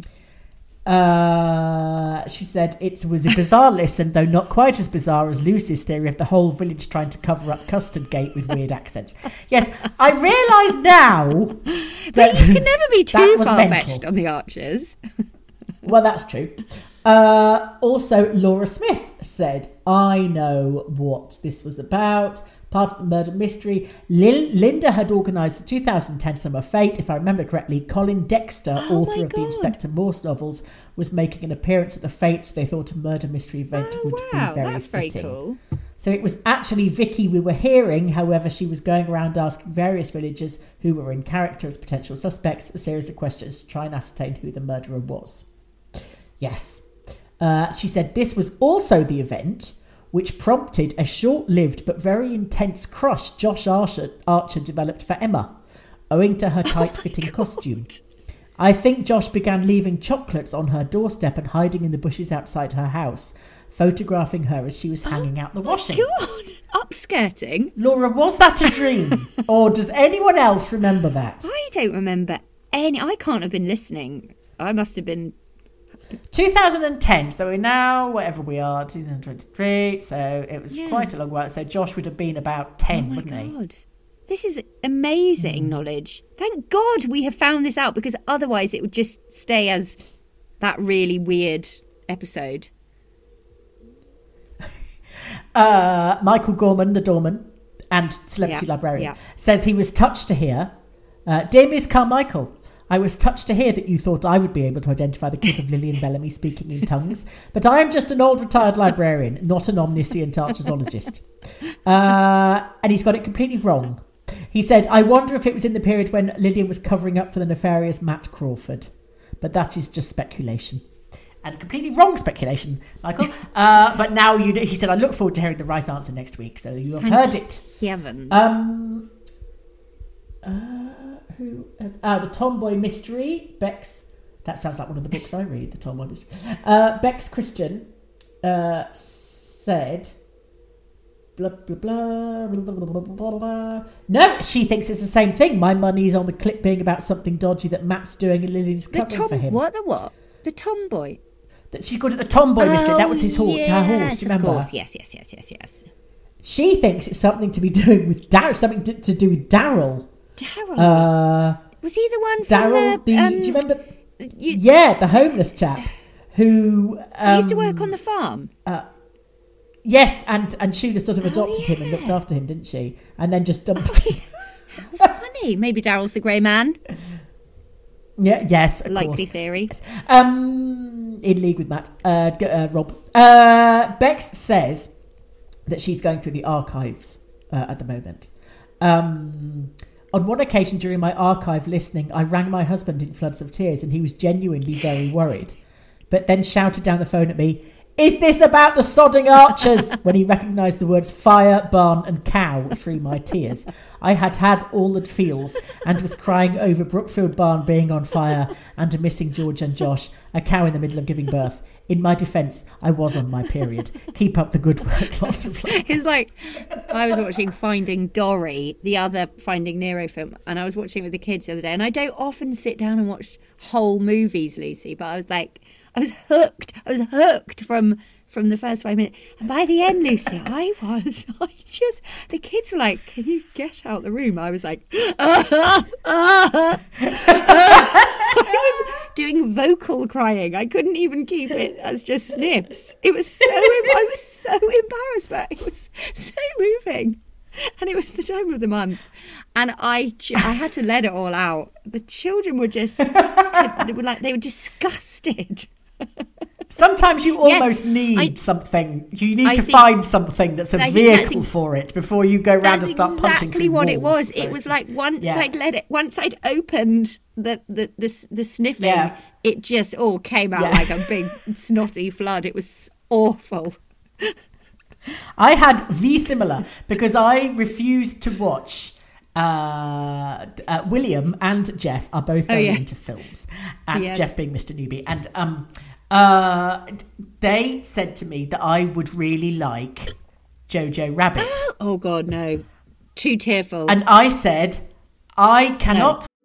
Uh, she said it was a bizarre listen, though not quite as bizarre as Lucy's theory of the whole village trying to cover up Custard Gate with weird accents. Yes, I realise now that But you can never be that too was far-fetched mental. on the Archers. Well, that's true. Uh, also, Laura Smith said, I know what this was about. Part of the murder mystery. Lil- Linda had organised the two thousand ten Summer Fete. If I remember correctly, Colin Dexter, Oh author my of the God. Inspector Morse novels, was making an appearance at the fete. They thought a murder mystery event Oh, would wow, be very that's very fitting. cool. So it was actually Vicky we were hearing. However, she was going around asking various villagers who were in character as potential suspects a series of questions to try and ascertain who the murderer was. Yes. Uh, she said this was also the event which prompted a short-lived but very intense crush Josh Archer, Archer developed for Emma, owing to her tight-fitting costume. I think Josh began leaving chocolates on her doorstep and hiding in the bushes outside her house, photographing her as she was hanging out the washing. God, upskirting? Laura, was that a dream? Or does anyone else remember that? I don't remember any. I can't have been listening. I must have been. two thousand ten, so we're now, whatever we are, two thousand twenty-three, so it was Yeah. quite a long while. So Josh would have been about ten, Oh my wouldn't he? God. This is amazing knowledge. Thank God we have found this out because otherwise it would just stay as that really weird episode. Uh, Michael Gorman, the doorman and celebrity Yeah, librarian, yeah. says he was touched to hear, uh, Dear Miss Carmichael, I was touched to hear that you thought I would be able to identify the clip of Lillian Bellamy speaking in tongues, but I am just an old retired librarian, not an omniscient archaeologist. Uh, and he's got it completely wrong. He said, I wonder if it was in the period when Lillian was covering up for the nefarious Matt Crawford. But that is just speculation. And completely wrong speculation, Michael. Uh, but now you, he said, I look forward to hearing the right answer next week. So you have Thank heard it. Heavens. Um, uh, who has, ah, the Tomboy Mystery. Bex, that sounds like one of the books I read, the Tomboy Mystery. Uh, Bex Christian uh, said, blah, blah, blah, blah, blah, blah, blah, blah. No, she thinks it's the same thing. My money's on the clip being about something dodgy that Matt's doing and Lillian's the covering tom- for him. What the what? The tomboy. That she called it the Tomboy Mystery. That was his horse, yes, her horse. Do you remember? Of course. Yes, yes, yes, yes, yes. She thinks it's something to be doing with Dar- something to, to do with Daryl. Daryl. Uh, was he the one from Daryl, the... the, um, do you remember? you- Yeah, the homeless chap who um, he used to work on the farm. Uh, yes, and and Shula sort of adopted oh, yeah. him and looked after him, didn't she? And then just dumped him. How funny. Maybe Daryl's the grey man. Yeah. Yes. Of Likely course. theory. Yes. Um, in league with Matt. Uh, uh, Rob. Uh, Bex says that she's going through the archives uh, at the moment. Um, on one occasion during my archive listening, I rang my husband in floods of tears, and he was genuinely very worried, but then shouted down the phone at me, "Is this about the sodding Archers?" when he recognised the words fire, barn and cow through my tears. I had had all the feels and was crying over Brookfield Barn being on fire and missing George and Josh, a cow in the middle of giving birth. In my defence, I was on my period. Keep up the good work. Lots of love. It's like, I was watching Finding Dory, the other Finding Nero film, and I was watching it with the kids the other day, and I don't often sit down and watch whole movies, Lucy, but I was like, I was hooked. I was hooked from from the first five minutes. And by the end, Lucy, I was, I just, the kids were like, "Can you get out the room?" I was like, ah, ah, ah. I was doing vocal crying. I couldn't even keep it as just sniffs. It was so, I was so embarrassed, but it was so moving. And it was the time of the month. And I, I had to let it all out. The children were just, they were like, they were disgusted. Sometimes you almost yes, need I, something. You need I to find something that's a like, vehicle that's, for it before you go round and start exactly punching through what walls. It was. So it was like once yeah. I'd let it, once I'd opened the the the, the sniffing, yeah. it just all came out yeah. like a big snotty flood. It was awful. I had V similar because I refused to watch. Uh, uh, William and Jeff are both very oh, yeah. into films, and yes. Jeff being Mister Newbie, and um, uh, they said to me that I would really like Jojo Rabbit. Oh God, no! Too tearful. And I said, I cannot. No.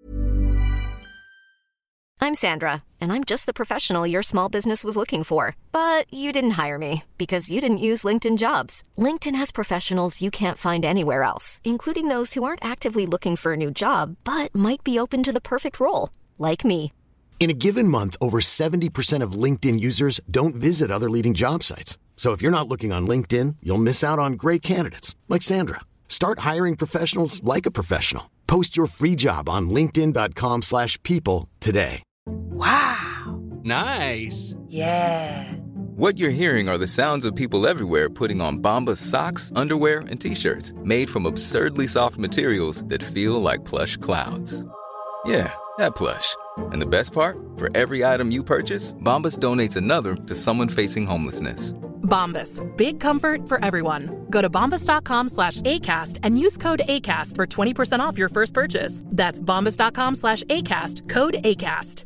I'm Sandra, and I'm just the professional your small business was looking for. But you didn't hire me because you didn't use LinkedIn Jobs. LinkedIn has professionals you can't find anywhere else, including those who aren't actively looking for a new job, but might be open to the perfect role, like me. In a given month, over seventy percent of LinkedIn users don't visit other leading job sites. So if you're not looking on LinkedIn, you'll miss out on great candidates like Sandra. Start hiring professionals like a professional. Post your free job on linkedin.com slash people today. Wow. Nice. Yeah. What you're hearing are the sounds of people everywhere putting on Bombas socks, underwear, and T-shirts made from absurdly soft materials that feel like plush clouds. Yeah, that plush. And the best part? For every item you purchase, Bombas donates another to someone facing homelessness. Bombas. Big comfort for everyone. Go to bombas.com slash ACAST and use code ACAST for twenty percent off your first purchase. That's bombas.com slash ACAST. Code ACAST.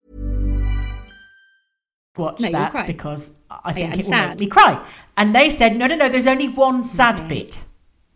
Watch no, that because I think yeah, it will sad. make me cry. And they said, no, no, no, there's only one sad okay. bit.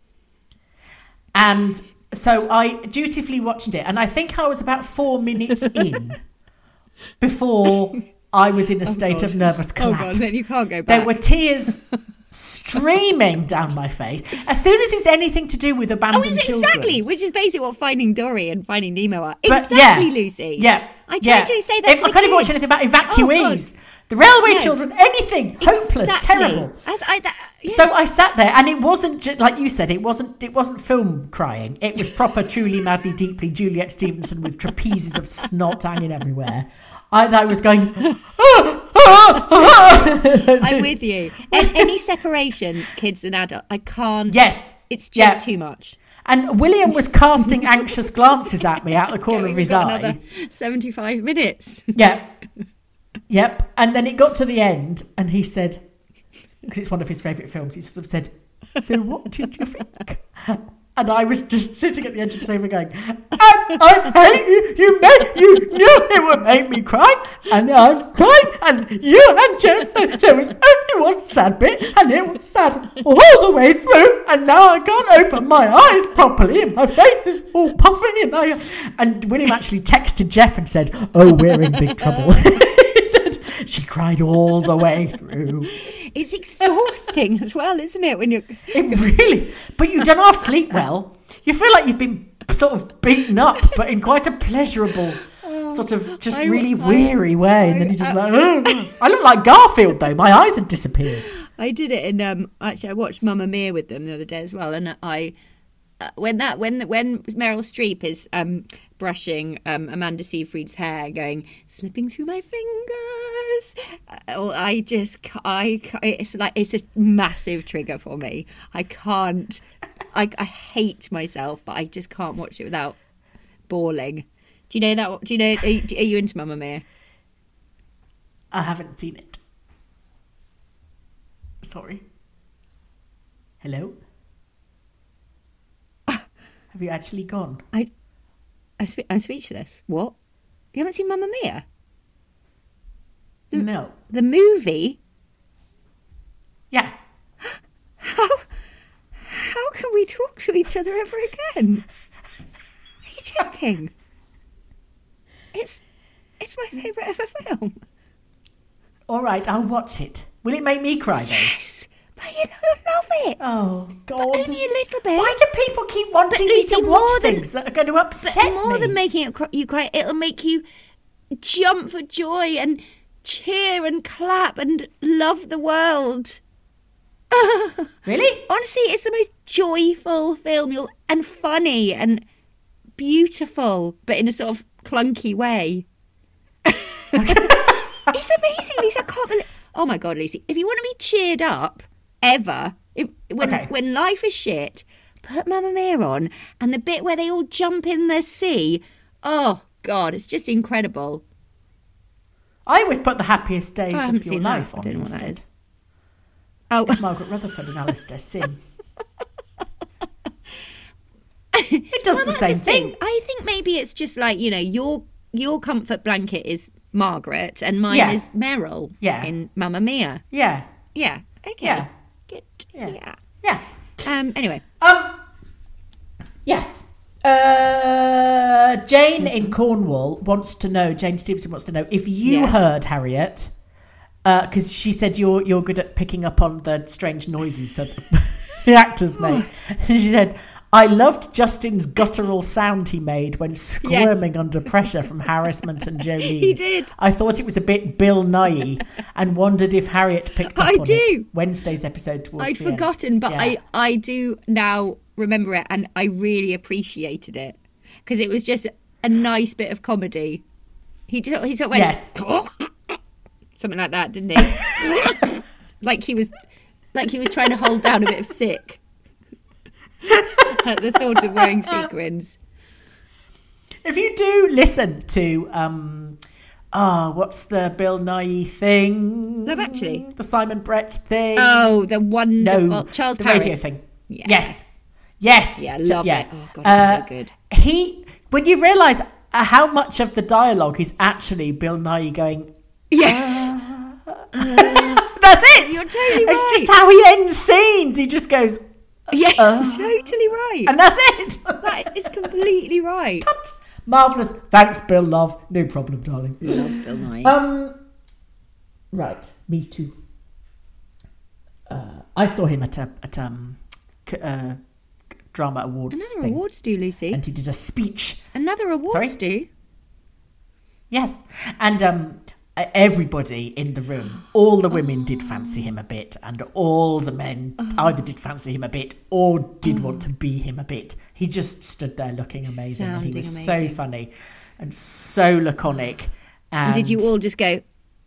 And so I dutifully watched it. And I think I was about four minutes in before I was in a state oh of nervous collapse. Oh God, then you can't go back. There were tears streaming down my face. As soon as it's anything to do with abandoned oh, is it children. Exactly, which is basically what Finding Dory and Finding Nemo are. But exactly, yeah, Lucy. Yeah. I tried yeah. to say that if, to I the can't even watch kids. anything about evacuees, Oh, the railway no. children, anything. Hopeless, exactly. terrible. As I, that, yeah. So I sat there, and it wasn't just, like you said. It wasn't. It wasn't film crying. It was proper, truly, madly, deeply Juliet Stevenson with trapezes of snot hanging everywhere. I, I was going. I'm with you. And any separation, kids and adults, I can't. Yes, it's just yeah. too much. And William was casting anxious glances at me out the corner okay, of his got eye. Another seventy-five minutes. Yeah. Yep. And then it got to the end, and he said, because it's one of his favourite films, he sort of said, "So what did you think?" And I was just sitting at the edge of the sofa going, and I hate you, you made, you knew it would make me cry, and I'm crying, and you and Jeff said there was only one sad bit, and it was sad all the way through, and now I can't open my eyes properly, and my face is all puffing, and I, and William actually texted Jeff and said, "Oh, we're in big trouble." He said, she cried all the way through. It's exhausting as well, isn't it? When you're it really, but you don't half sleep well. You feel like you've been sort of beaten up, but in quite a pleasurable. sort of just I- really I- weary way, and I- then you just I- like, oh. I look like Garfield though. My eyes had disappeared. I did it in um actually I watched Mamma Mia with them the other day as well, and I uh, when that when when Meryl Streep is um brushing um Amanda Seyfried's hair, going slipping through my fingers, uh, I just ca- I ca- it's like it's a massive trigger for me. I can't. I I hate myself, but I just can't watch it without bawling. Do you know that? Do you know? Are you, are you into Mamma Mia? I haven't seen it. Sorry. Hello? Have you actually gone? I, I spe- I'm speechless. What? You haven't seen Mamma Mia? The, No. The movie? Yeah. How? How can we talk to each other ever again? Are you joking? It's, it's my favourite ever film. All right, I'll watch it. Will it make me cry though? Yes, but you love it. Oh, God. But only a little bit. Why do people keep wanting But me Lucy, to watch more than- things that are going to upset But more me? than making it cry, you cry, it'll make you jump for joy and cheer and clap and love the world. Really? Honestly, it's the most joyful film you'll, and funny and beautiful, but in a sort of clunky way. It's amazing, Lucy. I can't believe. Oh my God, Lucy! If you want to be cheered up, ever, if, when Okay. when life is shit, put Mamma Mia on, and the bit where they all jump in the sea. Oh God, it's just incredible. I always put the happiest days Oh, I haven't of your seen life that. I on don't know what that instead. is. Oh, It's Margaret Rutherford and Alistair Sim. It does well, the that's same the thing. I think maybe it's just like, you know, your your comfort blanket is Margaret and mine Yeah. is Meryl Yeah. in Mamma Mia. Yeah. Yeah. Okay. Yeah. Good. Yeah. Yeah. Yeah. Um. Anyway. Um. Yes. Uh, Jane in Cornwall wants to know. Jane Stevenson wants to know if you Yes. heard Harriet, because she said you're you're good at picking up on the strange noises that the actors make. She said, "I loved Justin's guttural sound he made when squirming under pressure from harassment and Jolene. He did. I thought it was a bit Bill Nye, and wondered if Harriet picked up I on do. it. Wednesday's episode towards I'd the end. forgotten, but Yeah. I I do now remember it, and I really appreciated it because it was just a nice bit of comedy. He just he sort of went Yes. something like that, didn't he? like he was like he was trying to hold down a bit of sick at the thought of wearing sequins. If you do listen to, um, oh, what's the Bill Nye thing? Love Actually. The Simon Brett thing? Oh, the wonderful no, Charles the Paris. radio thing. Yeah. Yes. Yes. Yeah, So- love yeah. it. Oh, God, it's so good. He, when you realise uh, how much of the dialogue is actually Bill Nye going, Yeah. that's it. You're totally It's right. just how he ends scenes. He just goes, Yeah, totally right. and that's it. That is completely right. Cut. Marvellous. Thanks, Bill Love. No problem, darling. Love Bill Nye. Um, right, me too. Uh, I saw him at a at um, c- uh, drama awards Another thing, awards do, Lucy. and he did a speech. Another awards Sorry? do. Yes, and um, uh, everybody in the room, all the women did fancy him a bit, and all the men either did fancy him a bit or did want to be him a bit. He just stood there looking amazing, and he Sounding was amazing. so funny and so laconic. And, And did you all just go,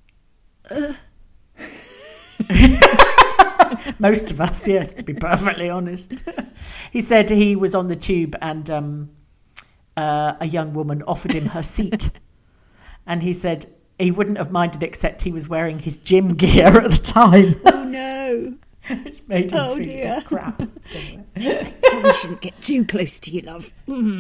Most of us, yes, to be perfectly honest. He said he was on the tube and um, uh, a young woman offered him her seat. And he said he wouldn't have minded except he was wearing his gym gear at the time. oh no, Which made him Oh, feel dear. like crap. probably shouldn't get too close to you, love.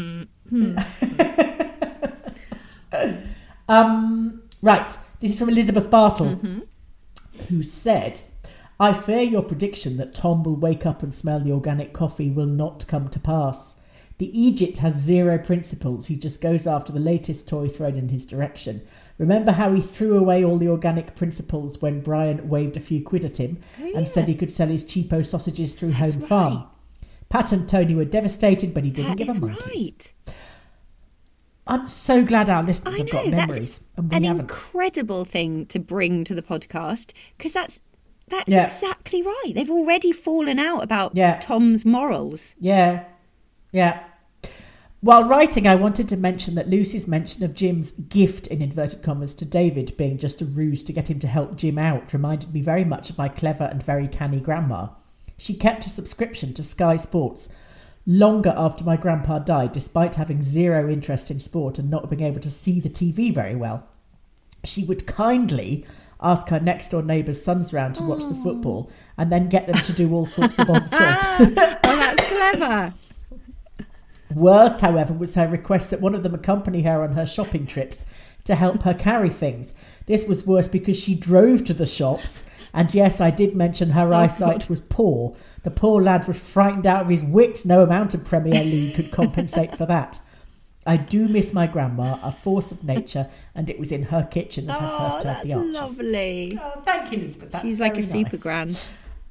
Um, right, this is from Elizabeth Bartle, Mm-hmm. who said, I fear your prediction that Tom will wake up and smell the organic coffee will not come to pass. The Egypt has zero principles. He just goes after the latest toy thrown in his direction. Remember how he threw away all the organic principles when Brian waved a few quid at him and said he could sell his cheapo sausages through Home Farm? Pat and Tony were devastated, but he didn't That give is a monkey's. right. I'm so glad our listeners I have got know, that's memories and we an haven't. incredible thing to bring to the podcast, because that's that's Yeah. exactly right. They've already fallen out about Yeah. Tom's morals. Yeah, yeah. While writing, I wanted to mention that Lucy's mention of Jim's gift, in inverted commas, to David being just a ruse to get him to help Jim out reminded me very much of my clever and very canny grandma. She kept a subscription to Sky Sports longer after my grandpa died, despite having zero interest in sport and not being able to see the T V very well. She would kindly ask her next-door neighbour's sons round to watch the football and then get them to do all sorts of odd jobs. Oh, that's clever. Worst, however, was her request that one of them accompany her on her shopping trips to help her carry things. This was worse because she drove to the shops, and yes, I did mention her eyesight was poor. The poor lad was frightened out of his wits. No amount of Premier League could compensate for that. I do miss my grandma, a force of nature, and it was in her kitchen that I Oh, first heard that's the Archers. lovely. Oh, thank you, Elizabeth. That's She's like a very super nice. grand.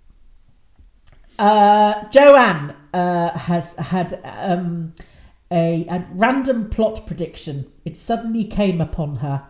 Uh, Joanne uh, has had um, a, a random plot prediction. It suddenly came upon her.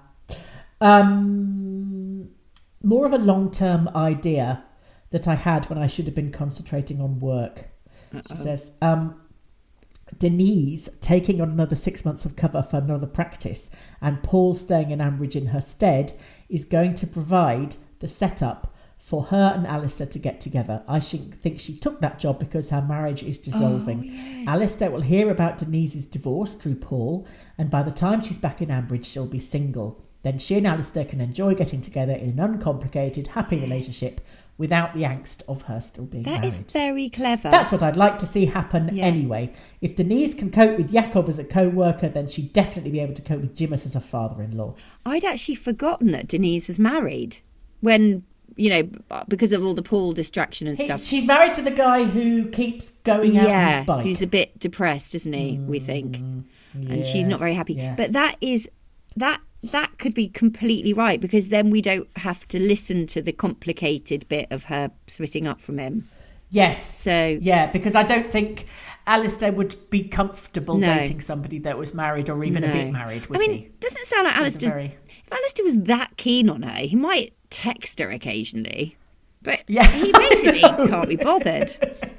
Um, more of a long-term idea that I had when I should have been concentrating on work. Uh-oh. She says, um, Denise taking on another six months of cover for another practice and Paul staying in Ambridge in her stead is going to provide the setup for her and Alistair to get together. I think she took that job because her marriage is dissolving. Oh, yes. Alistair will hear about Denise's divorce through Paul, and by the time she's back in Ambridge, she'll be single. Then she and Alistair can enjoy getting together in an uncomplicated, happy relationship without the angst of her still being that married. That is very clever. That's what I'd like to see happen yeah. anyway. If Denise can cope with Jacob as a co-worker, then she'd definitely be able to cope with Jimus as a father-in-law. I'd actually forgotten that Denise was married when... You know, because of all the Paul distraction and he, stuff. She's married to the guy who keeps going out yeah, on his bike. Who's a bit depressed, isn't he, mm, we think. And yes, she's not very happy. Yes. But that is that that could be completely right, because then we don't have to listen to the complicated bit of her splitting up from him. Yes. So yeah, because I don't think Alistair would be comfortable no. dating somebody that was married or even no. a bit married, would I mean, he? doesn't sound like Alistair. Very... If Alistair was that keen on her, he might text her occasionally. But yeah. he basically can't be bothered.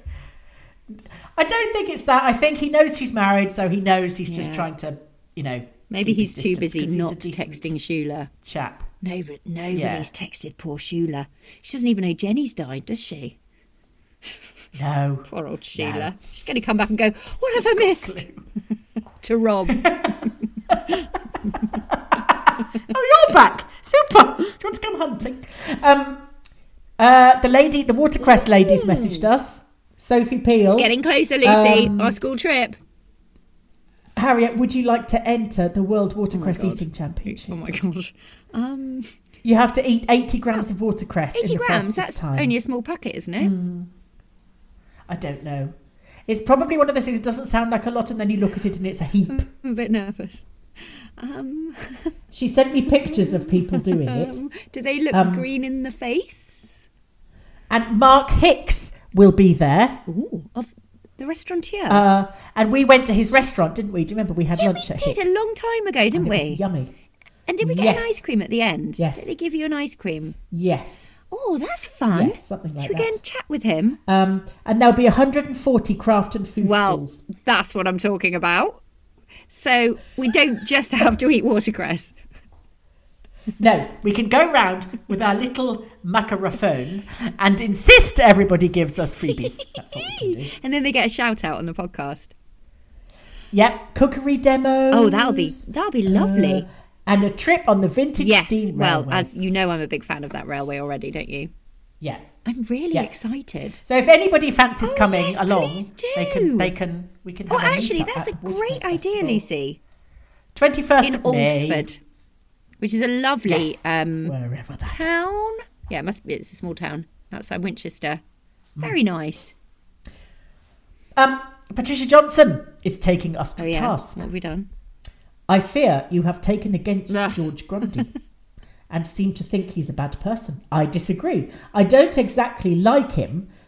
I don't think it's that. I think he knows she's married, so he knows he's yeah. just trying to, you know... Maybe he's too busy not texting Shula. Chap. No, but nobody's yeah. texted poor Shula. She doesn't even know Jenny's died, does she? No. Poor old Sheila. No. She's going to come back and go, what have I missed? To Rob. Oh, you're back. Super. Do you want to come hunting? Um... Uh, the lady, the watercress ladies messaged us. Sophie Peel. It's getting closer, Lucy. Um, Our school trip. Harriet, would you like to enter the World Watercress oh Eating Championships? Oh my gosh. Um, you have to eat eighty grams of watercress in the grams? fastest time. That's only a small packet, isn't it? Mm. I don't know. It's probably one of those things that doesn't sound like a lot, and then you look at it and it's a heap. I'm a bit nervous. Um, she sent me pictures of people doing it. Um, do they look um, green in the face? And Mark Hicks will be there. Ooh, of the restaurateur. Uh, and we went to his restaurant, didn't we? Do you remember we had yeah, lunch we at did Hicks? a long time ago, didn't and we? It was yummy. And did we get yes. an ice cream at the end? Yes. Did they give you an ice cream? Yes. Oh, that's fun. Yes, something like Should we that. go and chat with him? Um, and there'll be one hundred forty craft and food well, stalls. Well, that's what I'm talking about. So we don't just have to eat watercress. No, we can go round with our little macarophone and insist everybody gives us freebies. That's what we can do. And then they get a shout out on the podcast. Yep, cookery demos. Oh, that'll be that'll be lovely. Uh, and a trip on the vintage yes, steam well, railway. as you know, I'm a big fan of that railway already, don't you? Yeah. I'm really yeah. excited. So if anybody fancies oh, coming yes, along, do. they can they can we can have Oh, a actually, meet-up that's a at the great idea, Festival. Lucy. twenty-first in of May. Alresford, which is a lovely yes, um, wherever that town. Is. Yeah, it must be. It's a small town outside Winchester. Very mm. nice. Um, Patricia Johnson is taking us to oh, yeah. task. What have we done? I fear you have taken against Ugh. George Grundy and seem to think he's a bad person. I disagree. I don't exactly like him,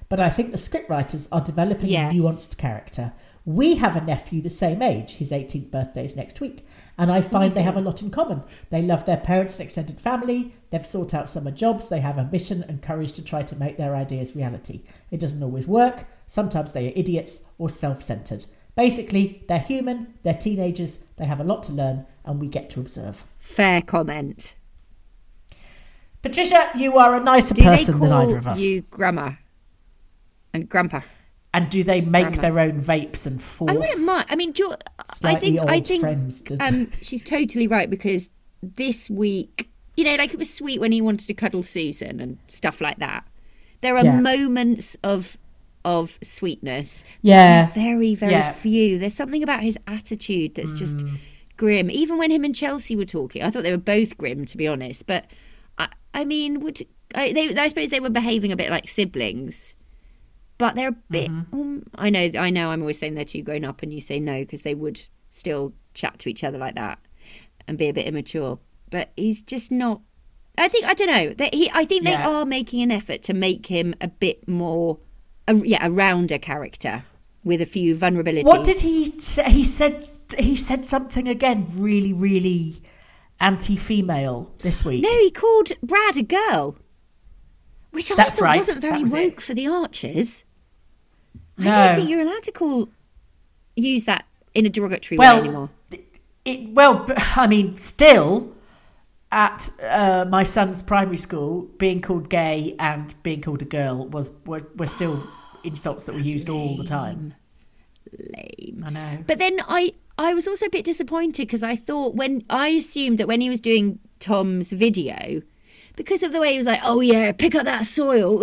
but I think the scriptwriters are developing Yes. a nuanced character. We have a nephew the same age. His eighteenth birthday is next week. And I find they have a lot in common. They love their parents and extended family. They've sought out summer jobs. They have ambition and courage to try to make their ideas reality. It doesn't always work. Sometimes they are idiots or self-centred. Basically, they're human, they're teenagers, they have a lot to learn, and we get to observe. Fair comment. Patricia, you are a nicer Do person they than either call of us. you grandma and grandpa? And do they make Grandma. their own vapes and force I wouldn't mind. I mean, Jo- I slightly think old I think friends to... um, she's totally right, because this week, you know, like it was sweet when he wanted to cuddle Susan and stuff like that. There are Yeah. moments of of sweetness. Yeah. But very, very Yeah. few. There's something about his attitude that's just Mm. grim. Even when him and Chelsea were talking, I thought they were both grim, to be honest. But I, I mean, would I, they? I suppose they were behaving a bit like siblings. But they're a bit. Mm-hmm. Um, I know. I know. I'm always saying they're too grown up, and you say no because they would still chat to each other like that and be a bit immature. But he's just not. I think I don't know. That he. I think Yeah. they are making an effort to make him a bit more. A, yeah, a rounder character with a few vulnerabilities. What did he say? He said he said something again really, really anti-female this week. No, he called Brad a girl, which I That's thought right. wasn't very That was woke it. for the Archers. I No. don't think you're allowed to call use that in a derogatory Well, way anymore. It, well, but, I mean, still at uh, my son's primary school, being called gay and being called a girl was were, were still insults that were used all the time. Lame. I know. But then I, I was also a bit disappointed because I thought when I assumed that when he was doing Tom's video, because of the way he was like, oh yeah, pick up that soil.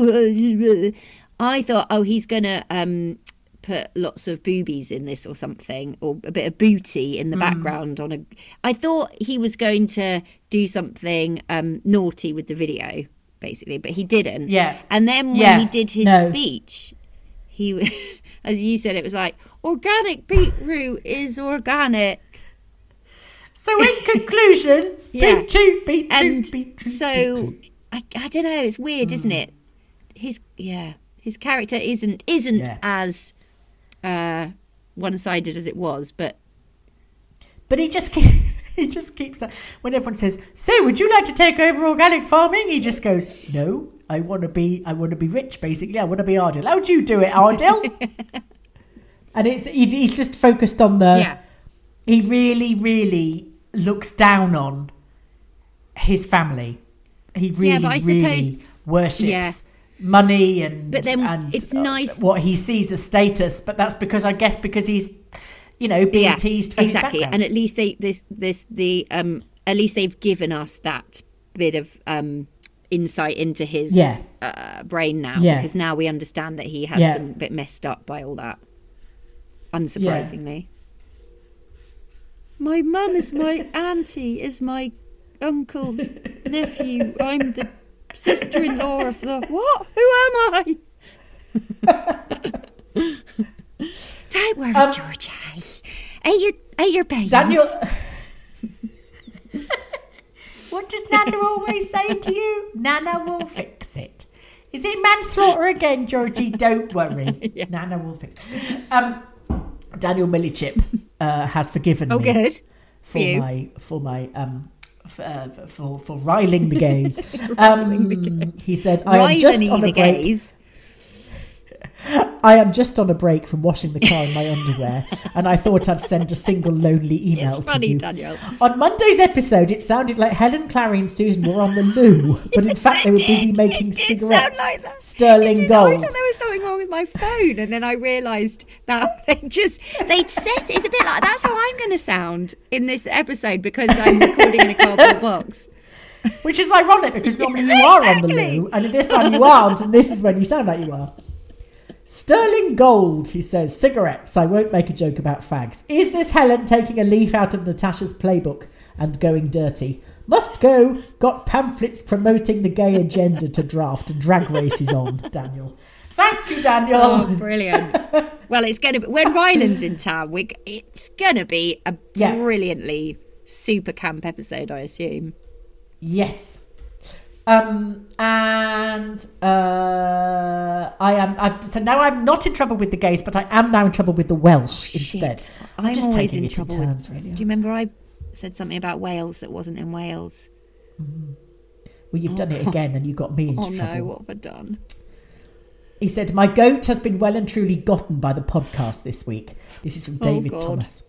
I thought, oh, he's gonna um, put lots of boobies in this or something, or a bit of booty in the Mm. background on a. I thought he was going to do something um, naughty with the video, basically, but he didn't. Yeah. And then when Yeah. he did his No. speech, he, as you said, it was like, organic beetroot is organic. So in conclusion, Yeah. beetroot, beetroot, And beetroot. so beetroot. I, I don't know. It's weird, isn't it? His yeah, his character isn't isn't Yeah. as uh, one-sided as it was, but But he just keep, he just keeps when everyone says, "So, would you like to take over organic farming?" He just goes, "No, I want to be I want to be rich. Basically, I want to be Ardil. How'd you do it, Ardil?" And it's he, he's just focused on the. yeah, He really, really looks down on his family. He really, Yeah, but I really suppose- worships Yeah. money and But then and it's uh, nice- what he sees as status. But that's because I guess because he's, you know, being yeah, teased for exactly. his background. And at least they this this the um at least they've given us that bit of um insight into his Yeah. uh, brain now, Yeah. because now we understand that he has Yeah. been a bit messed up by all that. Unsurprisingly. My mum is my auntie, is my uncle's nephew. I'm the sister-in-law of the... What? Who am I? Don't worry, Um, Georgie. Ate your, ate your beans. Daniel, what does Nana always say to you? Nana will fix it. Is it manslaughter again, Georgie? Don't worry. Yeah. Nana will fix it. Um, Daniel Millichip uh, has forgiven Oh, me good. for you. my for my um f- uh, for for riling the gays. Um, he said, "I am just Riley on a the break. gays. I am just on a break from washing the car in my underwear, and I thought I'd send a single lonely email It's to funny, you." Daniel. On Monday's episode, it sounded like Helen, Clary and Susan were on the loo, but in Yes, fact they it were busy did. making It did cigarettes. sound like that. Sterling It did. Gold. I thought there was something wrong with my phone, and then I realised that they just they'd set. It's a bit like that's how I'm going to sound in this episode because I'm recording in a cardboard box. Which is ironic because normally you are on the Exactly. loo, and this time you aren't, and this is when you sound like you are. Sterling Gold, he says, cigarettes. I won't make a joke about fags. Is this Helen taking a leaf out of Natasha's playbook and going dirty? Must go. Got pamphlets promoting the gay agenda to draft and drag races on, Daniel. Thank you, Daniel. Oh, brilliant! Well, it's going to be when Ryland's in town. We, it's going to be a Yeah. brilliantly super camp episode, I assume. Yes. Um, and uh, I am. I've so now I'm not in trouble with the gays, but I am now in trouble with the Welsh instead. I'm, I'm just always taking in it trouble. in turns, with, really. Do you remember I said something about Wales that wasn't in Wales? Mm-hmm. Well, you've done it again, and you got me into oh, trouble. Oh no! What have I done? He said, "My goat has been well and truly gotten by the podcast this week." This is from David oh, Thomas.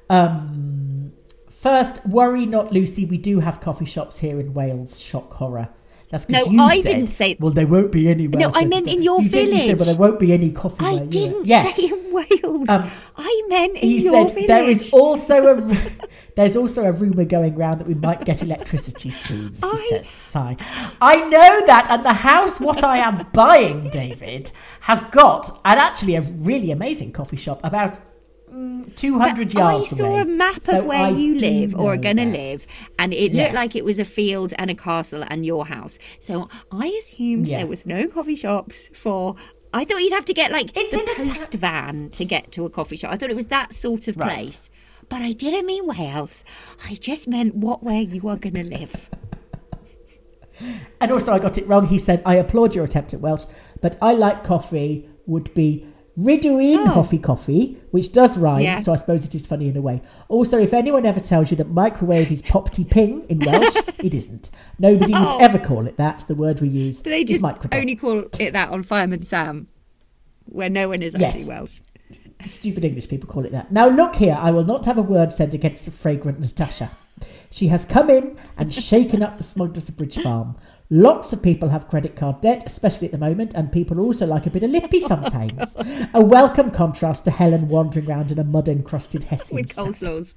Um, first, worry not, Lucy. We do have coffee shops here in Wales. Shock horror. That's because no, you I said, didn't say. Well, there won't be any. Wales no, I meant in your you village. Did, you said, well, there won't be any coffee. I where didn't yeah. say in Wales. Um, I meant in he your said village. there is also a there's also a rumor going around that we might get electricity soon. He I... says, sigh. I know that, and the house what I am buying, David, has got and actually a really amazing coffee shop about two hundred but yards I saw away. a map So of where I you live or are going to that. live, and it Yes. looked like it was a field and a castle and your house. So I assumed Yeah. there was no coffee shops for. I thought you'd have to get like It's the in a ta- post van to get to a coffee shop. I thought it was that sort of Right. place. But I didn't mean Wales. I just meant what where you are going to live. And also I got it wrong. He said, I applaud your attempt at Welsh, but I like coffee would be Ridwin Oh. Coffee Coffee, which does rhyme, Yeah. so I suppose it is funny in a way. Also, if anyone ever tells you that microwave is popty ping in Welsh, it isn't. Nobody would Oh. ever call it that. The word we use Do they is just microdot. only call it that on Fireman Sam, where no one is Yes. actually Welsh? Stupid English people call it that. Now look here, I will not have a word said against the fragrant Natasha. She has come in and shaken up the smugness of Bridge Farm. Lots of people have credit card debt, especially at the moment, and people also like a bit of lippy sometimes. A welcome contrast to Helen wandering around in a mud-encrusted Hessian With sack. coleslaws.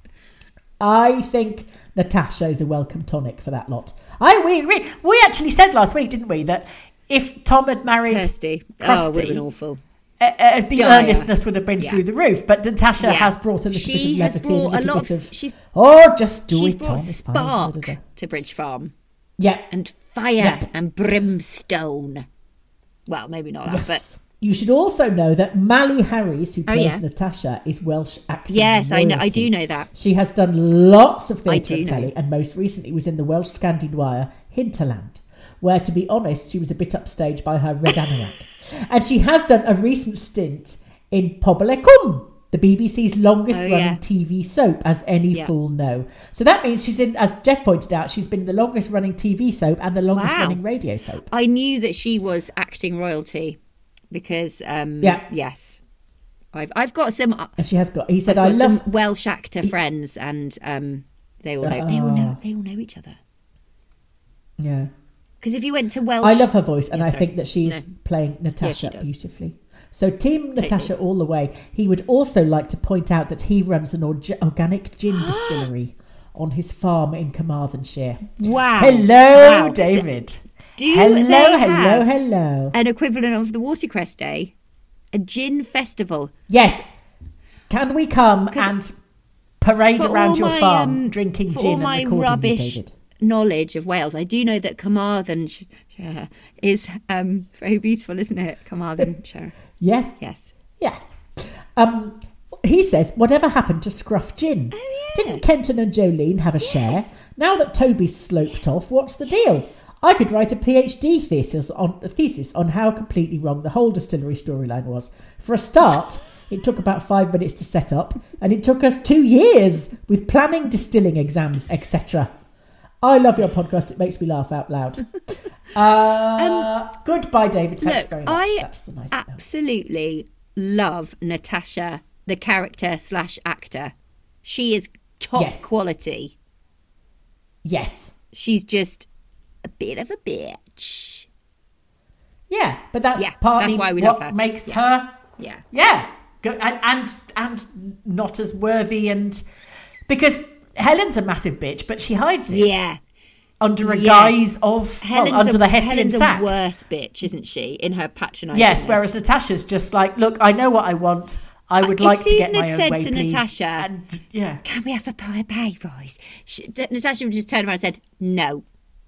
I think Natasha is a welcome tonic for that lot. I we we, we actually said last week, didn't we, that if Tom had married Kirsty. Oh, Krusty, it would have been awful. Uh, uh, the Dire. earnestness would have been Yeah. through the roof, but Natasha Yeah. has brought a little She bit of has levity, and a brought a little lot bit of- of she's- oh, just do She's it, brought Tom. It's fine. spark Da, da, da. to Bridge Farm. Yeah, And fire Yep. and brimstone. Well, maybe not that, yes. but You should also know that Mally Harris, who Oh, plays yeah. Natasha, is Welsh acting. yes, I know. I royalty. do know that. She has done lots of I theatre do and telly, know. and most recently was in the Welsh Scandi Noir Hinterland, where, to be honest, she was a bit upstaged by her red anorak. And she has done a recent stint in Pobl y Cwm, the B B C's longest Oh, running yeah. T V soap, as any Yeah. fool know. So that means she's in, as Jeff pointed out, she's been the longest running T V soap and the longest Wow. running radio soap. I knew that she was acting royalty because, um, Yeah. yes, I've I've got some. And she has got, he said, I've I got love... some Welsh actor friends, and um, they all know. They all know. They all know each other. Yeah. Because if you went to Welsh, I love her voice, and Yeah, I sorry. think that she's No. playing Natasha does. beautifully. So Team Natasha all the way. He would also like to point out that he runs an org- organic gin distillery on his farm in Carmarthenshire. Wow. Hello, Wow. David. Do hello, they hello, have hello. an equivalent of the Watercress Day, a gin festival? Yes. Can we come and parade For around all your my, farm, um, drinking for gin all and my recording you, rubbish David? knowledge of Wales, I do know that Carmarthenshire is um, very beautiful, isn't it? Carmarthenshire. Yes. Yes. Yes. Um, he says, whatever happened to Scruff Gin? Oh, yeah. Didn't Kenton and Jolene have a share? Now that Toby's sloped off, what's the deal? I could write a PhD thesis on a thesis on how completely wrong the whole distillery storyline was. For a start, it took about five minutes to set up, and it took us two years with planning, distilling exams, et cetera. I love your podcast. It makes me laugh out loud. Uh, goodbye, David. Thanks Look, very much. I That was a nice note. absolutely love Natasha, the character slash actor. She is top Yes. quality. Yes. She's just a bit of a bitch. Yeah, but that's Yeah, partly that's why we what love her. makes her, Yeah. yeah, good and, and and not as worthy, and because Helen's a massive bitch, but she hides it Yeah. under a Yes. guise of Helen's well, under a, the Hessian Helen's sack. a worse bitch, isn't she? In her patronising. Yes, whereas Natasha's just like, look, I know what I want. I would If like to get Susan my had own said way, to please. Natasha, and yeah, can we have a pie pay rise? She, D- Natasha would just turn around and said, no,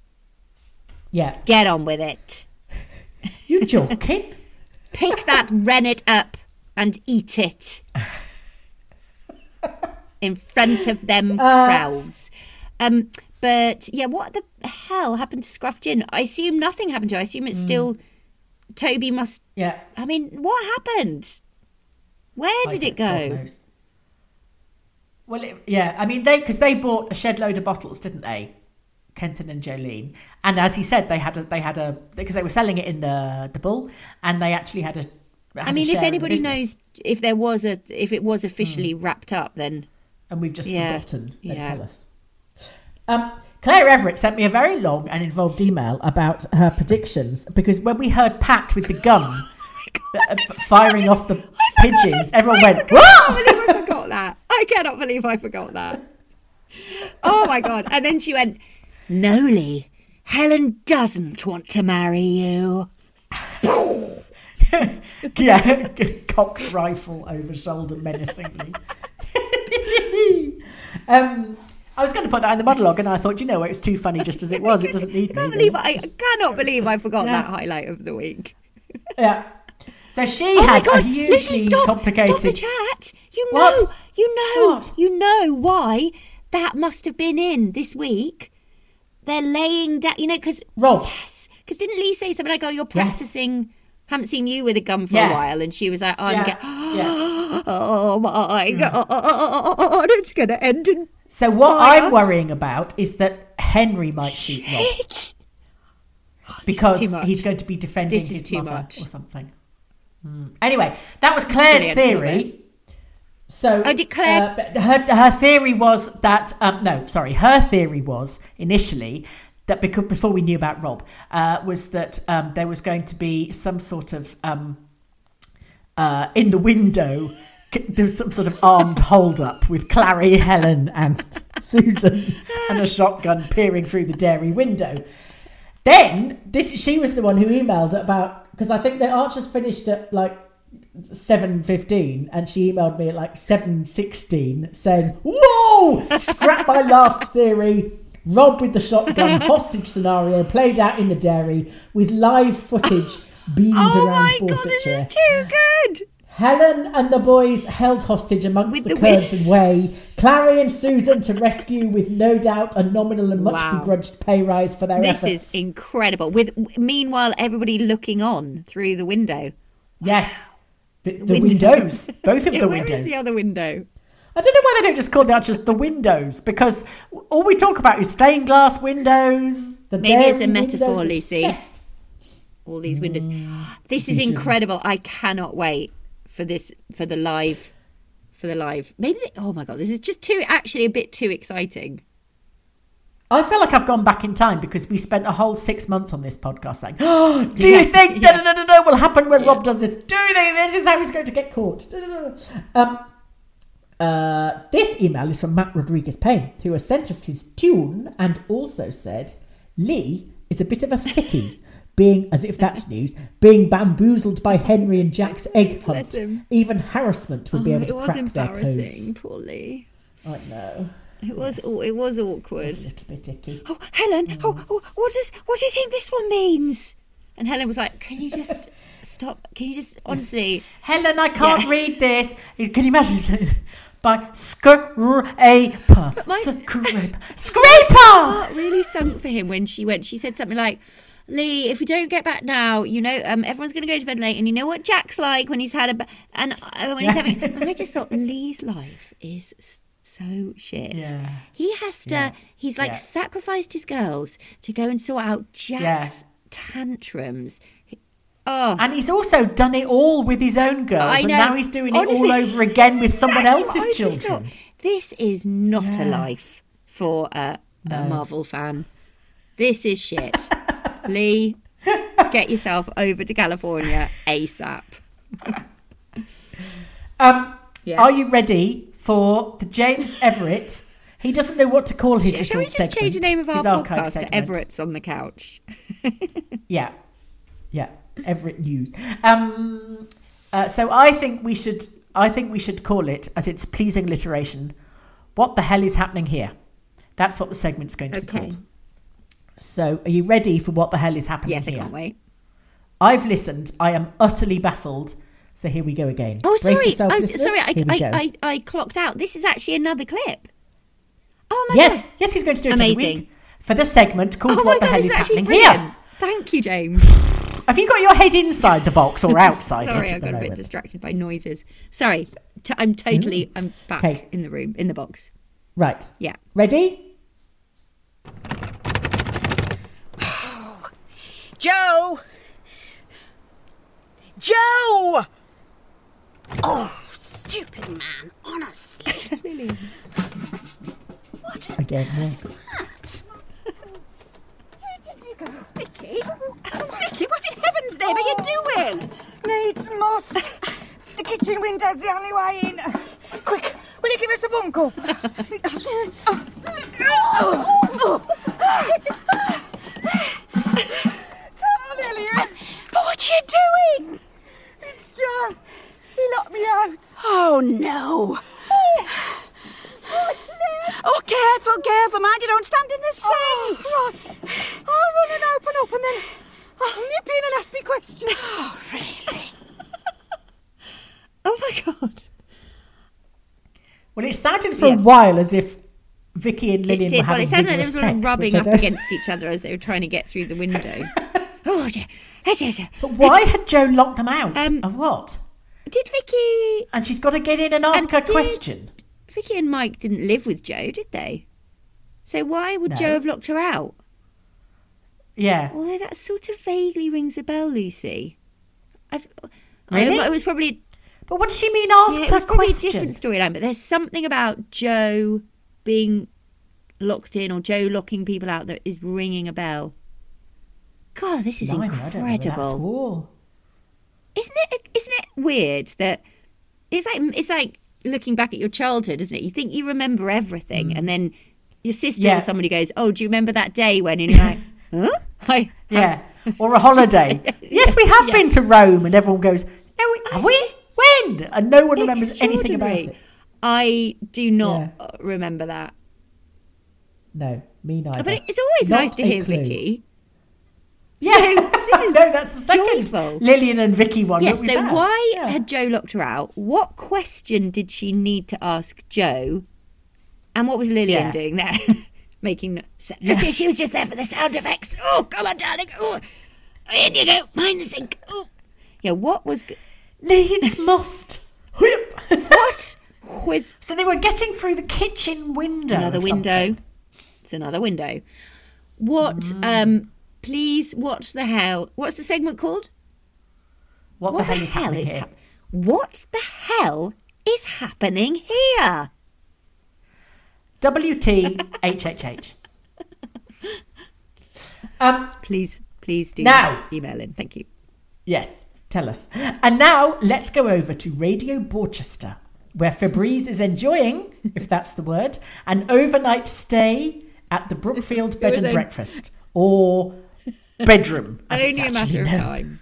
yeah, get on with it. you joking? Pick that rennet up and eat it in front of them Uh, crowds. Um, But yeah, what the hell happened to Scruff Gin? I assume nothing happened to her. I assume it's mm. still Toby must. Yeah. I mean, what happened? Where did it go? Well, it, yeah. I mean, they because they bought a shed load of bottles, didn't they? Kenton and Jolene, and as he said, they had a they had a because they were selling it in the the Bull, and they actually had a. Had I mean, a if anybody knows if there was a if it was officially mm. wrapped up, then and we've just yeah. forgotten, then yeah. tell us. Um, Claire Everett sent me a very long and involved email about her predictions because when we heard Pat with the gun oh God, firing so off the pigeons, everyone I went, "Whoa!" I can't believe I forgot that. I cannot believe I forgot that. Oh my God! And then she went, "No, Lee, Helen doesn't want to marry you." Yeah, Cock's rifle over shoulder menacingly. um, I was going to put that in the monologue, and I thought, you know, it was too funny just as it was. It doesn't need. I can't me, believe I, just, I cannot believe just, I forgot yeah. that highlight of the week. Yeah. So she oh had God, a hugely Lucy, stop, complicated. Stop the chat. You know, what? you know, what? you know why that must have been in this week. They're laying down, you know, because Rob. Yes, because didn't Lee say something like, "Oh, you're practicing." Yes. Haven't seen you with a gun for yeah. a while, and she was like, oh, "I'm yeah. get- yeah. oh my God, it's going to end in." So what fire. I'm worrying about is that Henry might shoot Rob oh, because he's going to be defending this his too mother much. or something. Mm. Anyway, that was Claire's Brilliant, theory. So oh, did Claire? Uh, her her theory was that um, no, sorry, her theory was initially that because before we knew about Rob uh, was that um, there was going to be some sort of um, uh, in the window. There's some sort of armed hold-up with Clary, Helen and Susan and a shotgun peering through the dairy window. Then, this she was the one who emailed about... Because I think the Archers finished at like seven fifteen and she emailed me at like seven sixteen saying, "Whoa! Scrap my last theory. Rob with the shotgun hostage scenario played out in the dairy with live footage beamed oh around Borsetshire. Oh my God, this is too good! Helen and the boys held hostage amongst with the, the curds and whey. Clary and Susan to rescue with no doubt a nominal and much wow. begrudged pay rise for their this efforts. This is incredible. With meanwhile, everybody looking on through the window. Yes. The, the windows. Both of yeah, the where windows. Where is the other window? I don't know why they don't just call the Archers the windows, because all we talk about is stained glass windows. The Maybe it's a metaphor, windows, Lucy. Obsessed. All these windows. Mm, this is vision. Incredible. I cannot wait for this, for the live, for the live. Maybe, they, oh my God, this is just too, actually a bit too exciting. I feel like I've gone back in time because we spent a whole six months on this podcast saying, oh, do yeah, you think yeah. no, no, no, no, will happen when yeah. Rob does this? Do you think this is how he's going to get caught? Um, uh, this email is from Matt Rodriguez Payne, who has sent us his tune and also said, Lee is a bit of a thickie, being, as if that's news, being bamboozled by Henry and Jack's egg hunt. Even harassment would oh, be able to it crack was their codes. embarrassing, poor Lee. I know. It was yes. it was awkward. It was a little bit icky. Oh, Helen, mm. oh, oh, what does what do you think this one means? And Helen was like, "Can you just stop? Can you just honestly, Helen, I can't yeah. read this. Can you imagine?" By scraper, my, scraper, scraper. My heart really sunk for him when she went. She said something like, "Lee, if we don't get back now, you know, um, everyone's going to go to bed late, and you know what Jack's like when he's had a ba- and uh, when he's having." And I just thought, Lee's life is so shit. Yeah. He has to. Yeah. He's like yeah. sacrificed his girls to go and sort out Jack's yeah. tantrums. Oh. And he's also done it all with his own girls, I and know. now he's doing Honestly, it all over again with someone exactly else's children. Thought, this is not yeah. a life for a, no. a Marvel fan. This is shit. Lee, get yourself over to California ASAP. um, yeah. Are you ready for the James Everett? He doesn't know what to call his Shall little we just segment, change the name of our podcast segment. to Everett's on the Couch? yeah. Yeah. Everett News. Um, uh, so I think we should. I think we should call it, as it's pleasing alliteration, "What the hell is happening here?" That's what the segment's going to okay. be called. So, are you ready for what the hell is happening yes, here? Yes, I can't wait. I've listened. I am utterly baffled. So here we go again. Oh, Brace sorry. yourself, I'm listeners. sorry. I, Here we I, go. I, I clocked out. This is actually another clip. Oh my yes, God. yes, he's going to do it Amazing. every week for the segment called Oh What my the God, Hell this is actually Happening brilliant. Here? Thank you, James. Have you got your head inside the box or outside Sorry, it I at the got a bit moment? distracted by noises. Sorry, T- I'm totally, Ooh. I'm back Okay. in the room, in the box. Right. Yeah. Ready? Joe! Joe! Oh, stupid man, honestly. Lily. What Again. Yeah. Vicky? Vicky, what in heaven's name are you doing? Needs must. The kitchen window's the only way in. Quick, will you give us a bungle? Tell Lillian. But what are you doing? It's Joe. He locked me out. Oh, no. Oh, careful, careful, mind you don't stand in the sink. Oh, right. I'll run and open up and then I'll nip in and ask me questions. Oh, really? Oh my God. Well, it sounded for Yes. a while as if Vicky and Lillian It did, were but having it sounded like they were vigorous sort of sex, rubbing which I up don't- against each other as they were trying to get through the window. Oh, dear. But why had Joe locked them out? Um, of what? Did Vicky... And she's got to get in and ask and her did- question. Vicky and Mike didn't live with Joe, did they? So why would No. Joe have locked her out? Yeah. Although that sort of vaguely rings a bell, Lucy. I've, Really? I, it was probably... But what does she mean asked Yeah, it her was probably a question? different storyline, but there's something about Joe being locked in or Joe locking people out that is ringing a bell. God, this is Blimey, I don't know that at incredible. all. Isn't it? Isn't it weird that it's like it's like looking back at your childhood, isn't it? You think you remember everything, and then your sister Yeah. or somebody goes, "Oh, do you remember that day when?" And you're like, "Huh?" I, Yeah. Or a holiday. Yes, we have Yeah. been to Rome, and everyone goes, "No, we, have we? When?" And no one remembers anything about Extraordinary. it. I do not Yeah. uh, remember that. No, me neither. But it's always Not nice to a hear clue. Vicky. Yeah, this is no, that's the second joyful. Lillian and Vicky one. Yeah, that we've so had. why Yeah. had Joe locked her out? What question did she need to ask Joe? And what was Lillian Yeah. doing there? Making no- She was just there for the sound effects. Oh, come on, darling. Oh, in you go. Mind the sink. Oh. Yeah, what was... g- needs must. Whip. What was... So they were getting through the kitchen window. Another of window. something. It's another window. What, um... Please, what the hell... What's the segment called? What, the hell is happening here? hap- What the hell is happening here? W T H H H. Um, Please, please do Now. email in. Thank you. yes, tell us. And now let's go over to Radio Borchester, where Febreze is enjoying, if that's the word, an overnight stay at the Brookfield Bed was and a- Breakfast, or bedroom, as it's Only a actually matter of known. time.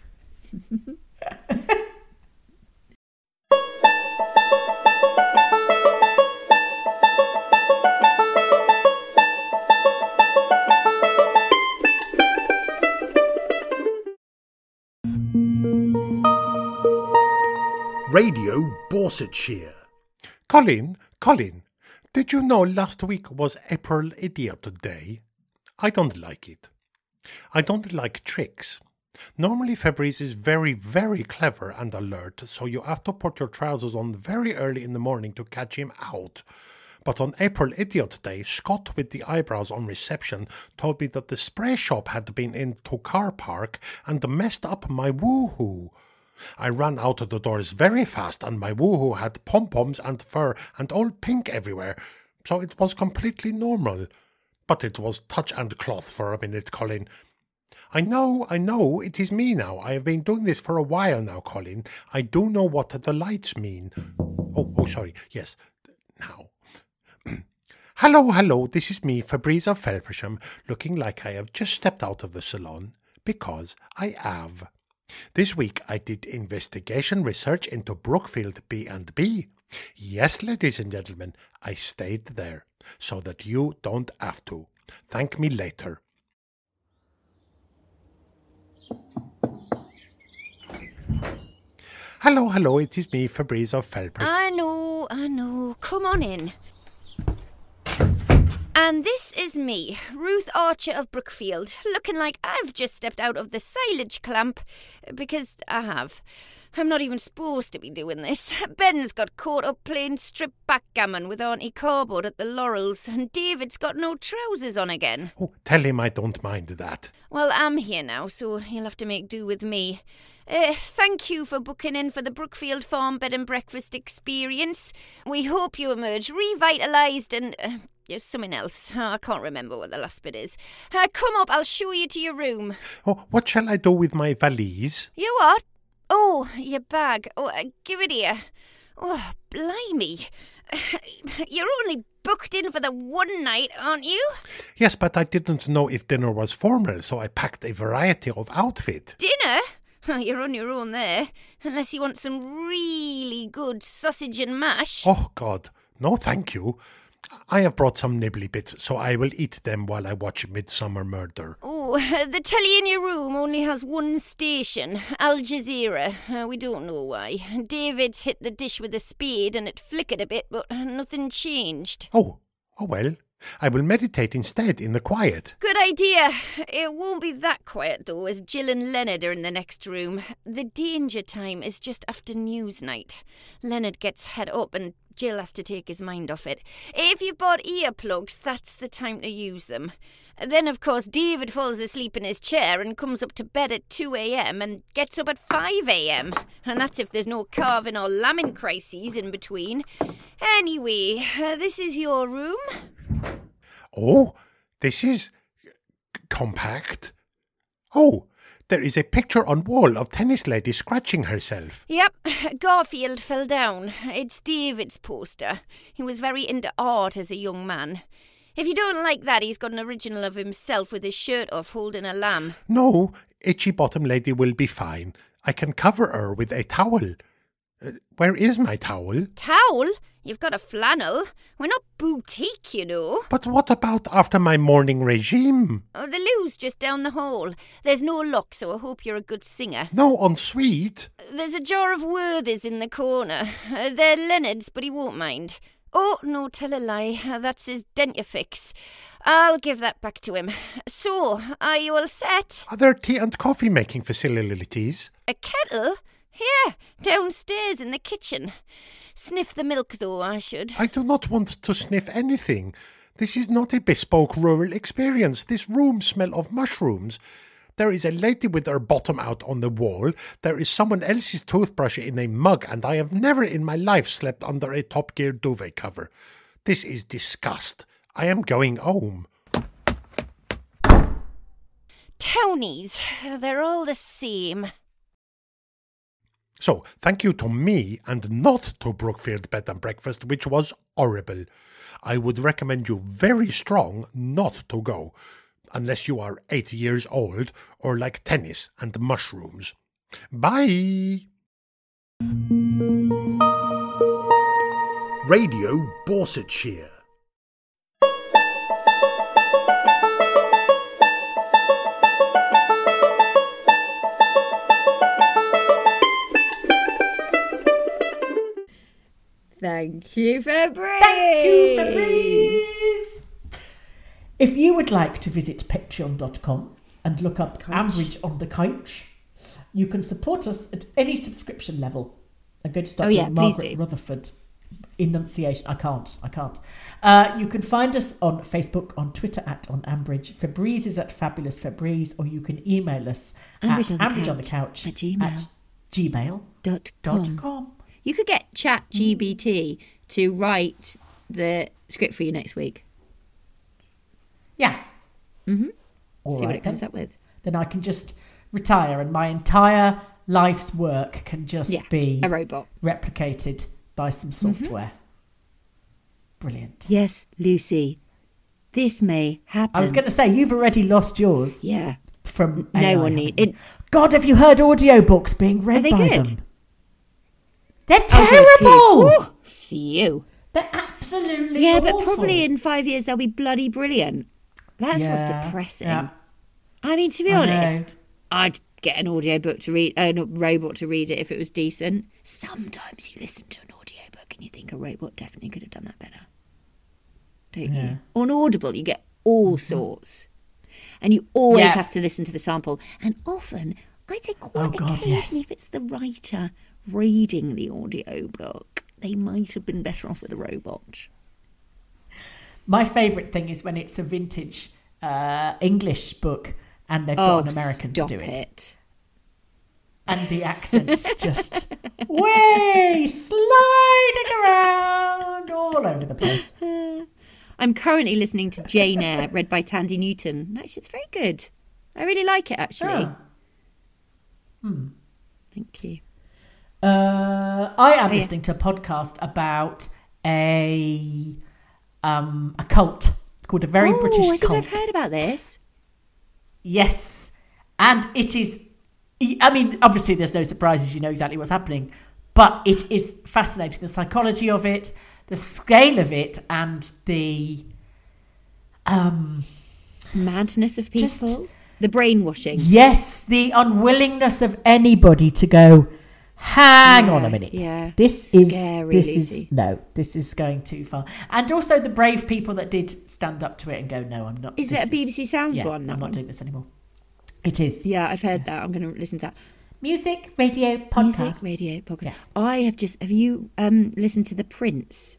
Radio Borsetshire. Colin, Colin, did you know last week was April Idiot Day? I don't like it. I don't like tricks. Normally Febreze is very, very clever and alert, so you have to put your trousers on very early in the morning to catch him out. But on April Idiot Day, Scott with the eyebrows on reception told me that the spray shop had been into car park and messed up my woohoo. I ran out of the doors very fast, and my woohoo had pom-poms and fur and all pink everywhere, so it was completely normal. But it was touch and cloth for a minute, Colin. I know, I know, it is me now. I have been doing this for a while now, Colin. I do know what the lights mean. Oh, oh, sorry, yes, now. Hello, hello, this is me, Febreze of Felpersham, looking like I have just stepped out of the salon, because I have. This week I did investigation research into Brookfield B and B. Yes, ladies and gentlemen, I stayed there, so that you don't have to. Thank me later. Hello, hello, it is me, Febreze of Felpersham. I know, I know. Come on in. And this is me, Ruth Archer of Brookfield, looking like I've just stepped out of the silage clamp, because I have. I'm not even supposed to be doing this. Ben's got caught up playing strip backgammon with Auntie Cardboard at the Laurels, and David's got no trousers on again. Oh, tell him I don't mind that. Well, I'm here now, so he'll have to make do with me. Uh, thank you for booking in for the Brookfield Farm Bed and Breakfast experience. We hope you emerge revitalised and... Uh, There's something else. Oh, I can't remember what the last bit is. Uh, come up, I'll show you to your room. Oh, what shall I do with my valise? You what? Oh, your bag. Oh, uh, give it here. Oh, blimey. You're only booked in for the one night, aren't you? Yes, but I didn't know if dinner was formal, so I packed a variety of outfit. Dinner? Oh, you're on your own there. Unless you want some really good sausage and mash. Oh, God. No, thank you. I have brought some nibbly bits, so I will eat them while I watch Midsummer Murder. Oh, the telly in your room only has one station, Al Jazeera. Uh, we don't know why. David's hit the dish with a spade and it flickered a bit, but nothing changed. Oh, oh well. I will meditate instead in the quiet. Good idea. It won't be that quiet, though, as Jill and Leonard are in the next room. The danger time is just after news night. Leonard gets head up and Jill has to take his mind off it. If you've bought earplugs, that's the time to use them. Then, of course, David falls asleep in his chair and comes up to bed at two a.m. and gets up at five a.m. And that's if there's no carving or lambing crises in between. Anyway, uh, this is your room. Oh, this is compact. Oh, there is a picture on wall of tennis lady scratching herself. Yep, Garfield fell down. It's David's poster. He was very into art as a young man. If you don't like that, he's got an original of himself with his shirt off holding a lamb. No, Itchy Bottom Lady will be fine. I can cover her with a towel. Uh, where is my towel? Towel? You've got a flannel. We're not boutique, you know. But what about after my morning regime? Oh, the loo's just down the hall. There's no lock, so I hope you're a good singer. No ensuite. There's a jar of Worthies in the corner. Uh, they're Leonard's, but he won't mind. Oh, no, tell a lie. Uh, that's his dentifix. I'll give that back to him. So, are you all set? Are there tea and coffee making facilities? A kettle? Yeah, downstairs in the kitchen. Sniff the milk, though, I should. I do not want to sniff anything. This is not a bespoke rural experience. This room smells of mushrooms. There is a lady with her bottom out on the wall. There is someone else's toothbrush in a mug, and I have never in my life slept under a Top Gear duvet cover. This is disgust. I am going home. Townies. They're all the same. So, thank you to me and not to Brookfield Bed and Breakfast, which was horrible. I would recommend you very strong not to go, unless you are eight years old or like tennis and mushrooms. Bye! Radio Borsetshire. Thank you, Fabrice. Thank you, Fabrice. If you would like to visit patreon dot com and look up Ambridge on the Couch, you can support us at any subscription level. I'm going to start oh, yeah, doing Margaret do. Rutherford enunciation. I can't. I can't. Uh, you can find us on Facebook, on Twitter at on Ambridge. Fabrice is at Fabulous Fabrice, or you can email us Ambridge at on the Ambridge on the Couch Couch at gmail. at gmail dot dot com. com. You could get ChatGPT to write the script for you next week. Yeah. Mm-hmm. All See right, what it comes then. up with. Then I can just retire and my entire life's work can just Yeah, be a robot replicated by some software. Mm-hmm. Brilliant. Yes, Lucy. This may happen. I was going to say, you've already lost yours. Yeah. From no A I, one need it. God, have you heard audiobooks being read Are they by good? them? They're Oh, terrible. Phew. They're absolutely Yeah, awful. but probably in five years they'll be bloody brilliant. That's Yeah, what's depressing. yeah. I mean, to be I honest, know. I'd get an audiobook to read, uh, a robot to read it if it was decent. Sometimes you listen to an audiobook and you think a robot definitely could have done that better. don't Yeah. you? On Audible, you get all sorts. And you always Yeah. have to listen to the sample. And often, I'd say quite Oh, God, occasionally, yes. if it's the writer reading the audio book, they might have been better off with a robot. My favourite thing is when it's a vintage uh, English book and they've got Oh, an American to stop do it. it. And the accent's just way sliding around all over the place. I'm currently listening to Jane Eyre, read by Tandy Newton. And actually, it's very good. I really like it, actually. Oh. Hmm. Thank you. Uh, I am Oh, yeah. listening to a podcast about a um, a cult called A Very oh, British I think Cult. I've heard about this. Yes. And it is, I mean, obviously there's no surprises, you know exactly what's happening, but it is fascinating. The psychology of it, the scale of it, and the um, madness of people, just, the brainwashing. Yes, the unwillingness of anybody to go, hang Yeah, on a minute. yeah. This is Scary, this Lucy. is no, this is going too far. And also the brave people that did stand up to it and go, no, I'm not. Is this it a B B C Sounds yeah, one? That I'm one? not doing this anymore. It is. Yeah, I've heard Yes. that. I'm going to listen to that. Music, radio, podcast. Music, radio, podcast. Yes. I have just. Have you um listened to The Prince?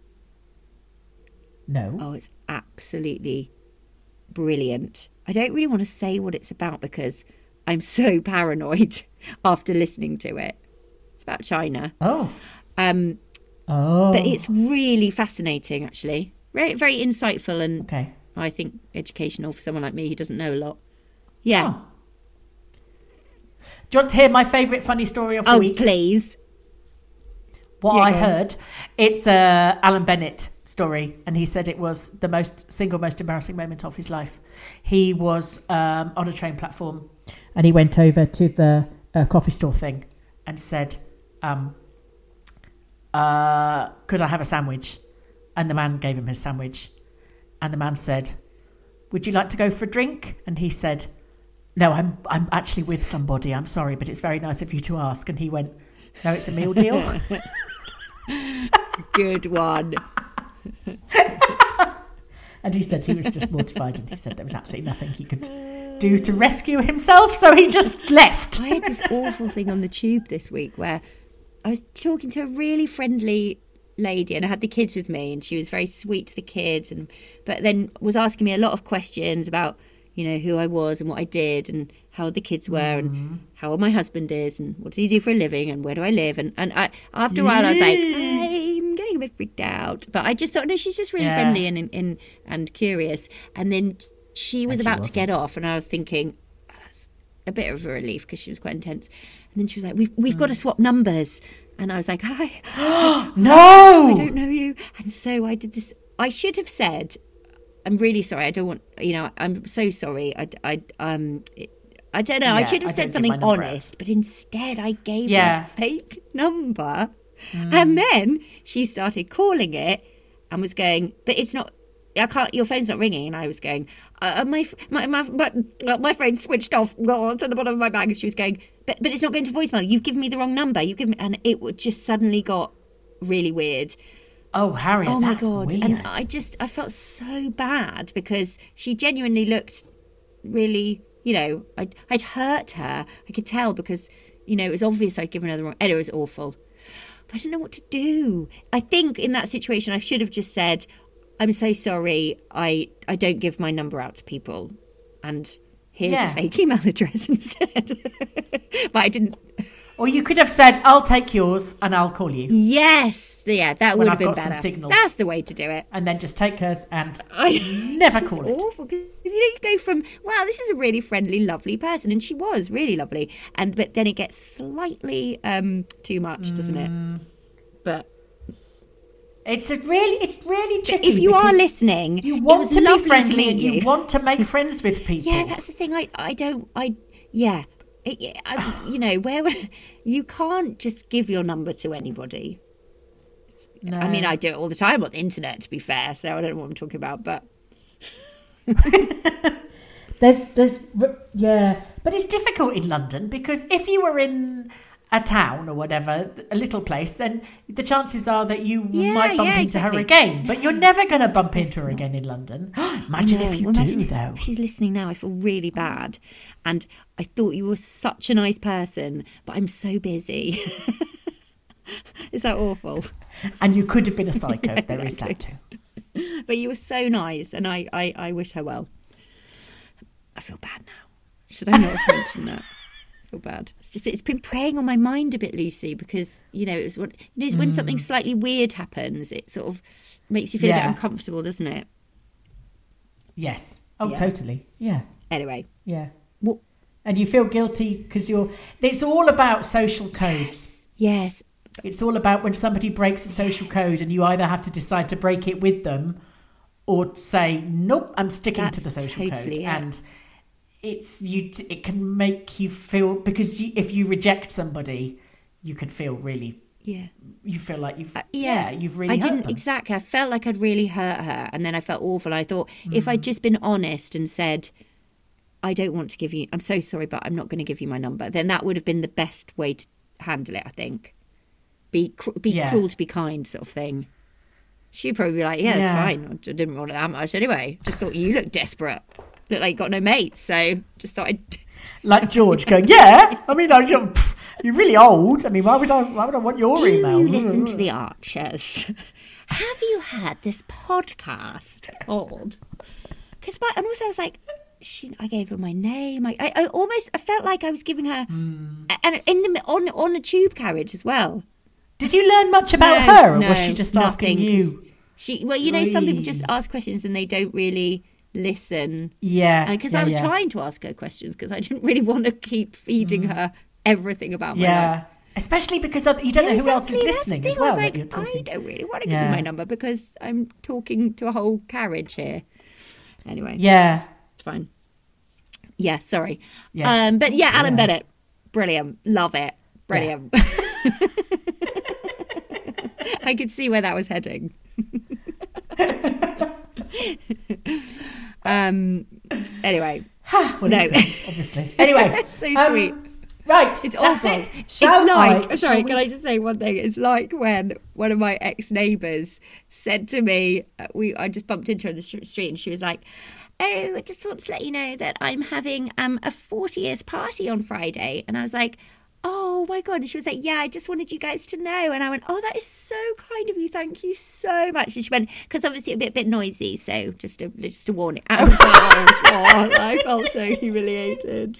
No. Oh, it's absolutely brilliant. I don't really want to say what it's about because I'm so paranoid after listening to it. It's about China. Oh. Um, oh. But it's really fascinating, actually. Very, very insightful and okay. I think educational for someone like me who doesn't know a lot. Yeah. Oh. Do you want to hear my favourite funny story of the Oh, week? please. What Yeah, I go on. heard, it's a Alan Bennett story, and he said it was the most single most embarrassing moment of his life. He was um, on a train platform, and he went over to the uh, coffee store thing and said, um, uh, "Could I have a sandwich?" And the man gave him his sandwich, and the man said, "Would you like to go for a drink?" And he said, "No, I'm I'm actually with somebody. I'm sorry, but it's very nice of you to ask." And he went, "No, it's a meal deal." Good one. And he said he was just mortified, and he said there was absolutely nothing he could do to rescue himself, so he just left. I had this awful thing on the tube this week where I was talking to a really friendly lady, and I had the kids with me, and she was very sweet to the kids, and but then was asking me a lot of questions about, you know, who I was and what I did and how the kids were Mm-hmm. and how old my husband is and what does he do for a living and where do I live, and, and I, after a while I was like, I'm getting a bit freaked out, but I just thought, no, she's just really Yeah. friendly and, and and curious. And then she was And she about to get wasn't. off, and I was thinking, oh, that's a bit of a relief because she was quite intense. And then she was like, we've, we've got to swap numbers. And I was like, hi. No! I don't know you. And so I did this. I should have said, I'm really sorry. I don't want, you know, I'm so sorry. I, I, um, it, I don't know. I Yeah, should have I said don't give my something number out. honest, but instead I gave Yeah. her a fake number. Mm. And then she started calling it and was going, but it's not, I can't, your phone's not ringing. And I was going, uh, my, my, my, my, my phone switched off oh, to the bottom of my bag. And she was going, but, but it's not going to voicemail. You've given me the wrong number. You've given me, and it would just suddenly got really weird. Oh, Harriet, Oh my that's God. weird. And I just, I felt so bad because she genuinely looked really, you know, I'd, I'd hurt her. I could tell because, you know, it was obvious I'd given her the wrong, and it was awful. But I didn't know what to do. I think in that situation, I should have just said, I'm so sorry. I, I don't give my number out to people. And here's Yeah. a fake email address instead. But I didn't. Or you could have said, I'll take yours and I'll call you. Yes. Yeah, that When would I've have been got some better. signal. That's the way to do it. And then just take hers and I never it's call it. awful because, you know, you go from, wow, this is a really friendly, lovely person, and she was really lovely, and but then it gets slightly um too much, doesn't Mm. it? But It's a really, it's really tricky. if you are because listening, you it want was to be lovely friendly to meet and you. you want to make friends with people. Yeah, that's the thing. I I don't I yeah. It, it- I, you know, where would- you can't just give your number to anybody. No. I mean, I do it all the time on the internet, to be fair, so I don't know what I'm talking about, but There's, there's, yeah, but it's difficult in London because if you were in a town or whatever, a little place, then the chances are that you Yeah, might bump yeah, into exactly. her again. But you're never going to bump into her again in London. Imagine No, if you imagine do, if though. She's listening now. I feel really bad. And I thought you were such a nice person, but I'm so busy. Is that awful? And you could have been a psycho. Yeah, There is that exactly. too. But you were so nice, and I, I, I wish her well. I feel bad now. Should I not have mentioned that? I feel bad. It's, just, it's been preying on my mind a bit, Lucy, because, you know, it's when, you know, it's when Mm. something slightly weird happens, it sort of makes you feel a Yeah. bit uncomfortable, doesn't it? Yes. Oh, Yeah. totally. Yeah. Anyway. Yeah. What? And you feel guilty because you're... It's all about social codes. Yes. It's all about when somebody breaks a social code and you either have to decide to break it with them or say, nope, I'm sticking That's to the social totally code. it. And it's you. It can make you feel... Because you, if you reject somebody, you could feel really... Yeah. You feel like you've... Uh, yeah. yeah, you've really I hurt didn't them. exactly. I felt like I'd really hurt her, and then I felt awful. I thought if Mm. I'd just been honest and said, "I don't want to give you. I'm so sorry, but I'm not going to give you my number," then that would have been the best way to handle it. I think. Be cr- be Yeah. cruel to be kind, sort of thing. She'd probably be like, "Yeah, it's Yeah. fine. I didn't want it that much anyway. Just thought you looked desperate. Looked like you got no mates, so just thought I'd." Like George going, yeah. I mean, I just, pff, you're really old. I mean, why would I? Why would I want your Do email? you listen to the Archers? Have you heard this podcast? Odd. Because, and also I was like, she. I gave her my name. I, I, I almost, I felt like I was giving her, Mm. and in the on on a tube carriage as well. Did you learn much about No, her, or no, was she just asking nothing, 'cause you? She, well, you know, some people Oi. just ask questions and they don't really listen. Yeah, Because yeah, I was yeah. trying to ask her questions because I didn't really want to keep feeding her everything about my Yeah, life. especially because other- you don't Yeah, know who else is exactly, that's the listening thing. as well. I was that like, you're talking. I don't really want to give Yeah. you my number because I'm talking to a whole carriage here. Anyway. Yeah. It's fine. Yeah, sorry. Yes. Um, but yeah, Alan Yeah. Bennett. Brilliant. Love it. Brilliant. I could see where that was heading. um. Anyway. What do no. you think, obviously. Anyway, so um, sweet. Right, It's that's awful. it. Shall it's like, I- sorry, shall can we- I just say one thing? It's like when one of my ex-neighbours said to me, uh, we I just bumped into her on the str- street and she was like, oh, I just want to let you know that I'm having um, a fortieth party on Friday. And I was like, oh my God. And she was like, yeah, I just wanted you guys to know. And I went, oh, that is so kind of you. Thank you so much. And she went, because obviously it'd be a bit noisy. So just a, just a warning. And I was like, oh God, I felt so humiliated.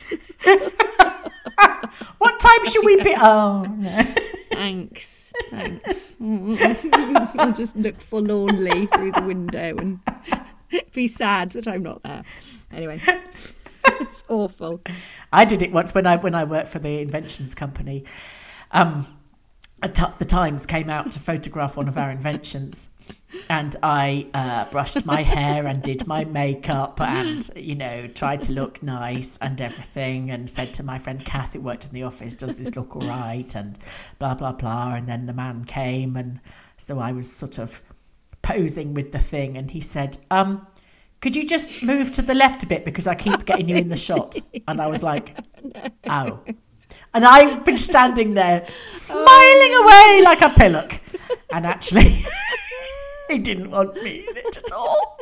What time should we be? Oh, no. Thanks. Thanks. I'll just look forlornly through the window and be sad that I'm not there. Anyway, it's awful. I did it once when I when I worked for the inventions company. Um, a t- the Times came out to photograph one of our inventions, and I uh, brushed my hair and did my makeup and, you know, tried to look nice and everything, and said to my friend Kath, who worked in the office, does this look all right? And blah, blah, blah. And then the man came, and so I was sort of posing with the thing, and he said, um, could you just move to the left a bit because I keep getting you in the shot? And I was like, oh. And I've been standing there smiling away like a pillock. And actually, he didn't want me in it at all.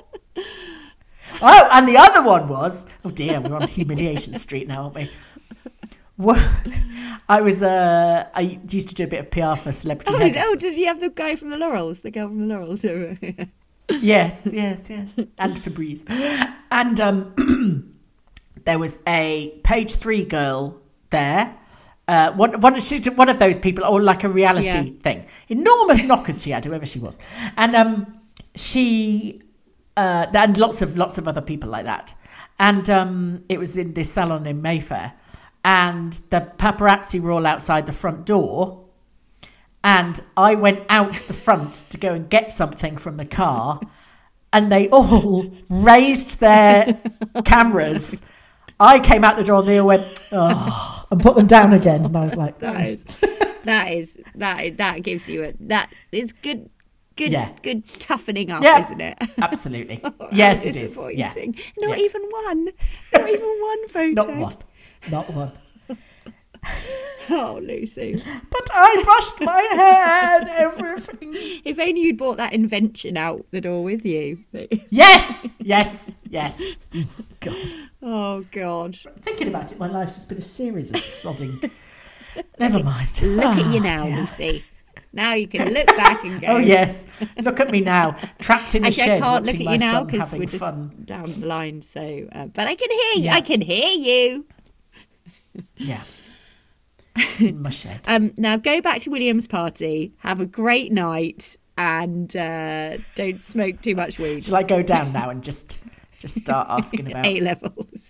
Oh, and the other one was, oh dear, we're on Humiliation Street now, aren't we? Well, I was, uh, I used to do a bit of P R for Celebrity Oh, Hairdressers. oh, did you have the guy from the Laurels, the girl from the Laurels? Yes, yes, yes. And Febreze. And um, there was a page three girl there. Uh, one, one, she, one of those people, or like a reality Yeah. thing. Enormous knockers she had, whoever she was. And um, she, uh, and lots of lots of other people like that. And um, it was in this salon in Mayfair. And the paparazzi were all outside the front door. And I went out the front to go and get something from the car. And they all raised their cameras. I came out the door and they all went, oh, and put them down again. And I was like, that is, that is, that is, that gives you a, that is good, good, Yeah. good toughening up, Yeah, isn't it? absolutely. Oh, Yes, how it is. Yeah. disappointing. Not Yeah. even one, not even one photo. Not one. Not one. Oh, Lucy. But I brushed my hair and everything. If only you'd brought that invention out the door with you. Yes, yes, yes. God. Oh, God. Thinking about it, my life's just been a series of sodding. Never mind. Look oh, at you now, dear. Lucy. Now you can look back and go. Oh, yes. Look at me now, trapped in a Actually, shed I can't watching look my at you now son because having we're just fun. down the line. So, uh, but I can hear you. Yeah. I can hear you. Yeah. In my shed. Um, now go back to William's party. Have a great night, and uh, don't smoke too much weed. Shall I go down now and just just start asking about A levels?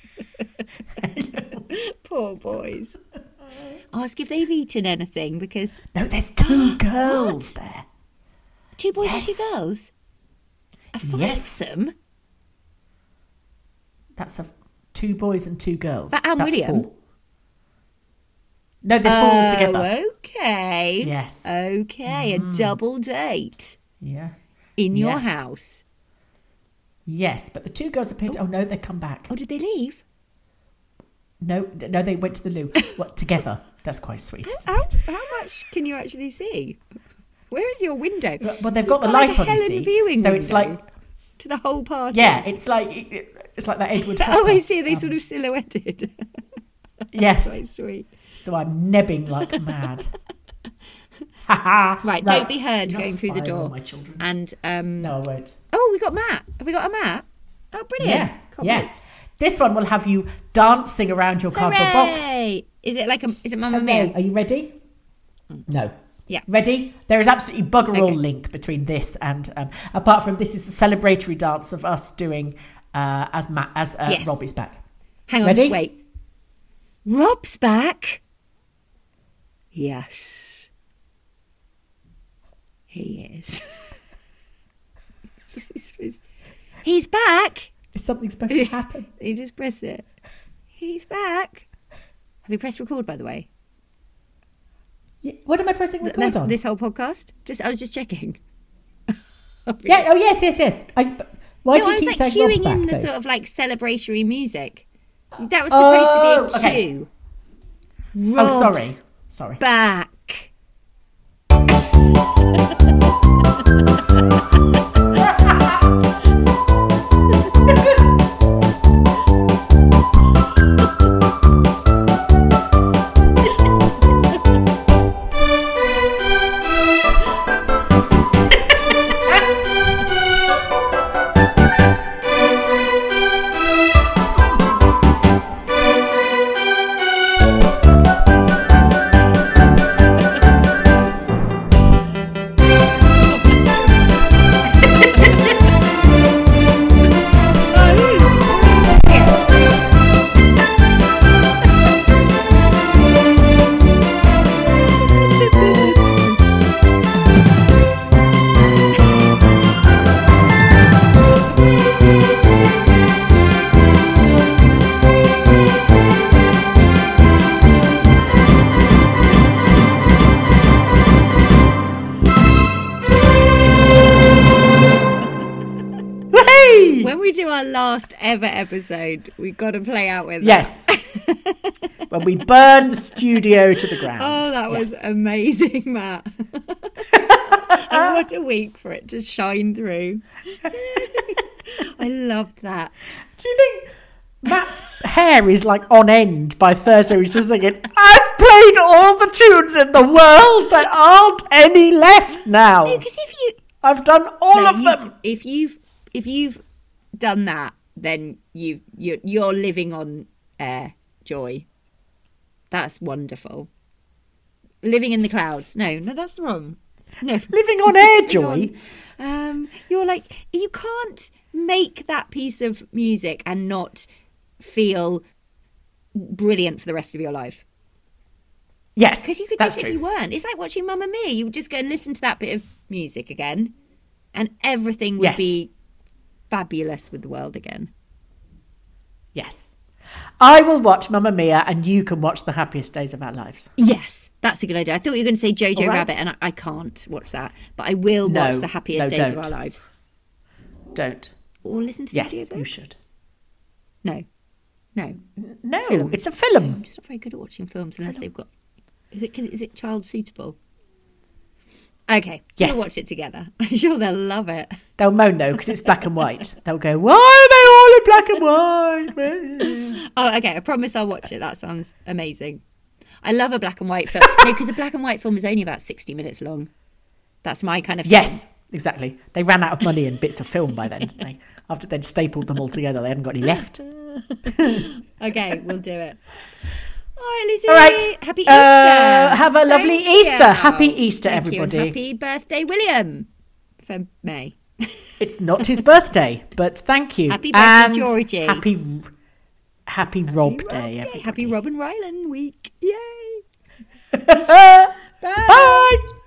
Poor boys. Ask if they've eaten anything because no, there's two girls there. Two boys Yes. and two girls. A Yes. foursome. That's a two boys and two girls. But Anne That's William? four. No, there's four Oh, altogether. okay. Yes. Okay, Mm. a double date Yeah. in your Yes. house. Yes, but the two girls appear to... Oh, no, they come back. Oh, did they leave? No, no, they went to the loo. What, together. That's quite sweet. isn't How, it? how much can you actually see? Where is your window? Well, they've got You've the like light a on, you Helen see. viewing So it's window like... to the whole party. Yeah, it's like it's like that Edward Hopper. Oh, I see. They um, sort of silhouetted. Yes. Quite sweet. So I'm nebbing like mad. Ha ha. Right, don't be heard You're not going through the spying on door. my children. And um, No, I won't. oh, we got Matt. Have we got a Matt? Oh, brilliant! Yeah, Can't yeah. wait. This one will have you dancing around your cardboard box. Hooray! Is it like a? Is it Mamma Hooray. Mia? Are you ready? No. Yeah. Ready? There is absolutely bugger all Okay. link between this and, um, apart from this is the celebratory dance of us doing uh, as Matt as uh, Yes. Rob is back. Hang on. Ready? Wait. Rob's back. Yes. He is. He's back. Is something supposed to happen? You just press it. He's back. Have you pressed record, by the way? Yeah. What am I pressing record That's on? this whole podcast? Just, I was just checking. Yeah. Oh yes, yes, yes. I, why no, do I you was keep like saying queuing Rob's back? in the though? sort of like celebratory music. That was supposed Oh, to be a okay. cue. Oh, Rob's sorry, sorry. back. When we do our last ever episode, we've got to play out with Yes. When we burn the studio to the ground. Oh, that was Yes. amazing, Matt. And what a week for it to shine through. I loved that. Do you think Matt's hair is like on end by Thursday? He's just thinking, I've played all the tunes in the world. There aren't any left now. No, because if you I've done all no, of you- them. if you've if you've done that, then you've you're, you're living on air, Joy. That's wonderful. Living in the clouds. No, no, that's wrong. No, Living on air, Living Joy. on- um, you're like you can't make that piece of music and not feel brilliant for the rest of your life. Yes, Because you could that's just true. if you weren't. It's like watching Mamma Mia. You would just go and listen to that bit of music again, and everything would Yes. be fabulous with the world again. Yes. I will watch Mamma Mia and you can watch The Happiest Days of Our Lives. Yes, that's a good idea. I thought you were going to say Jojo All right. Rabbit, and I, I can't watch that, but I will No, watch The Happiest no, Days don't. of Our Lives. Don't. Or listen to the Yes, audiobook. you should. No, no, No, Film. it's a no. film. I'm just not very good at watching films unless they've got Is it is it child suitable? Okay, yes. We'll watch it together. I'm sure they'll love it. They'll moan though because it's black and white. They'll go, why are they all in black and white? Oh, okay. I promise I'll watch it. That sounds amazing. I love a black and white film. No, because a black and white film is only about sixty minutes long. That's my kind of film. Yes, exactly. They ran out of money and bits of film by then, didn't they? After they'd stapled them all together, they hadn't got any left. Okay, we'll do it. All right, Lucy. All right. Happy Easter. Uh, have a lovely Thank Easter. you. Happy Easter, Thank everybody. You, and happy birthday, William, for May. It's not his birthday, but thank you. Happy birthday, and Georgie. Happy, happy Rob happy Day. Rob Day. Happy Robin Ryland week. Yay. Bye. Bye.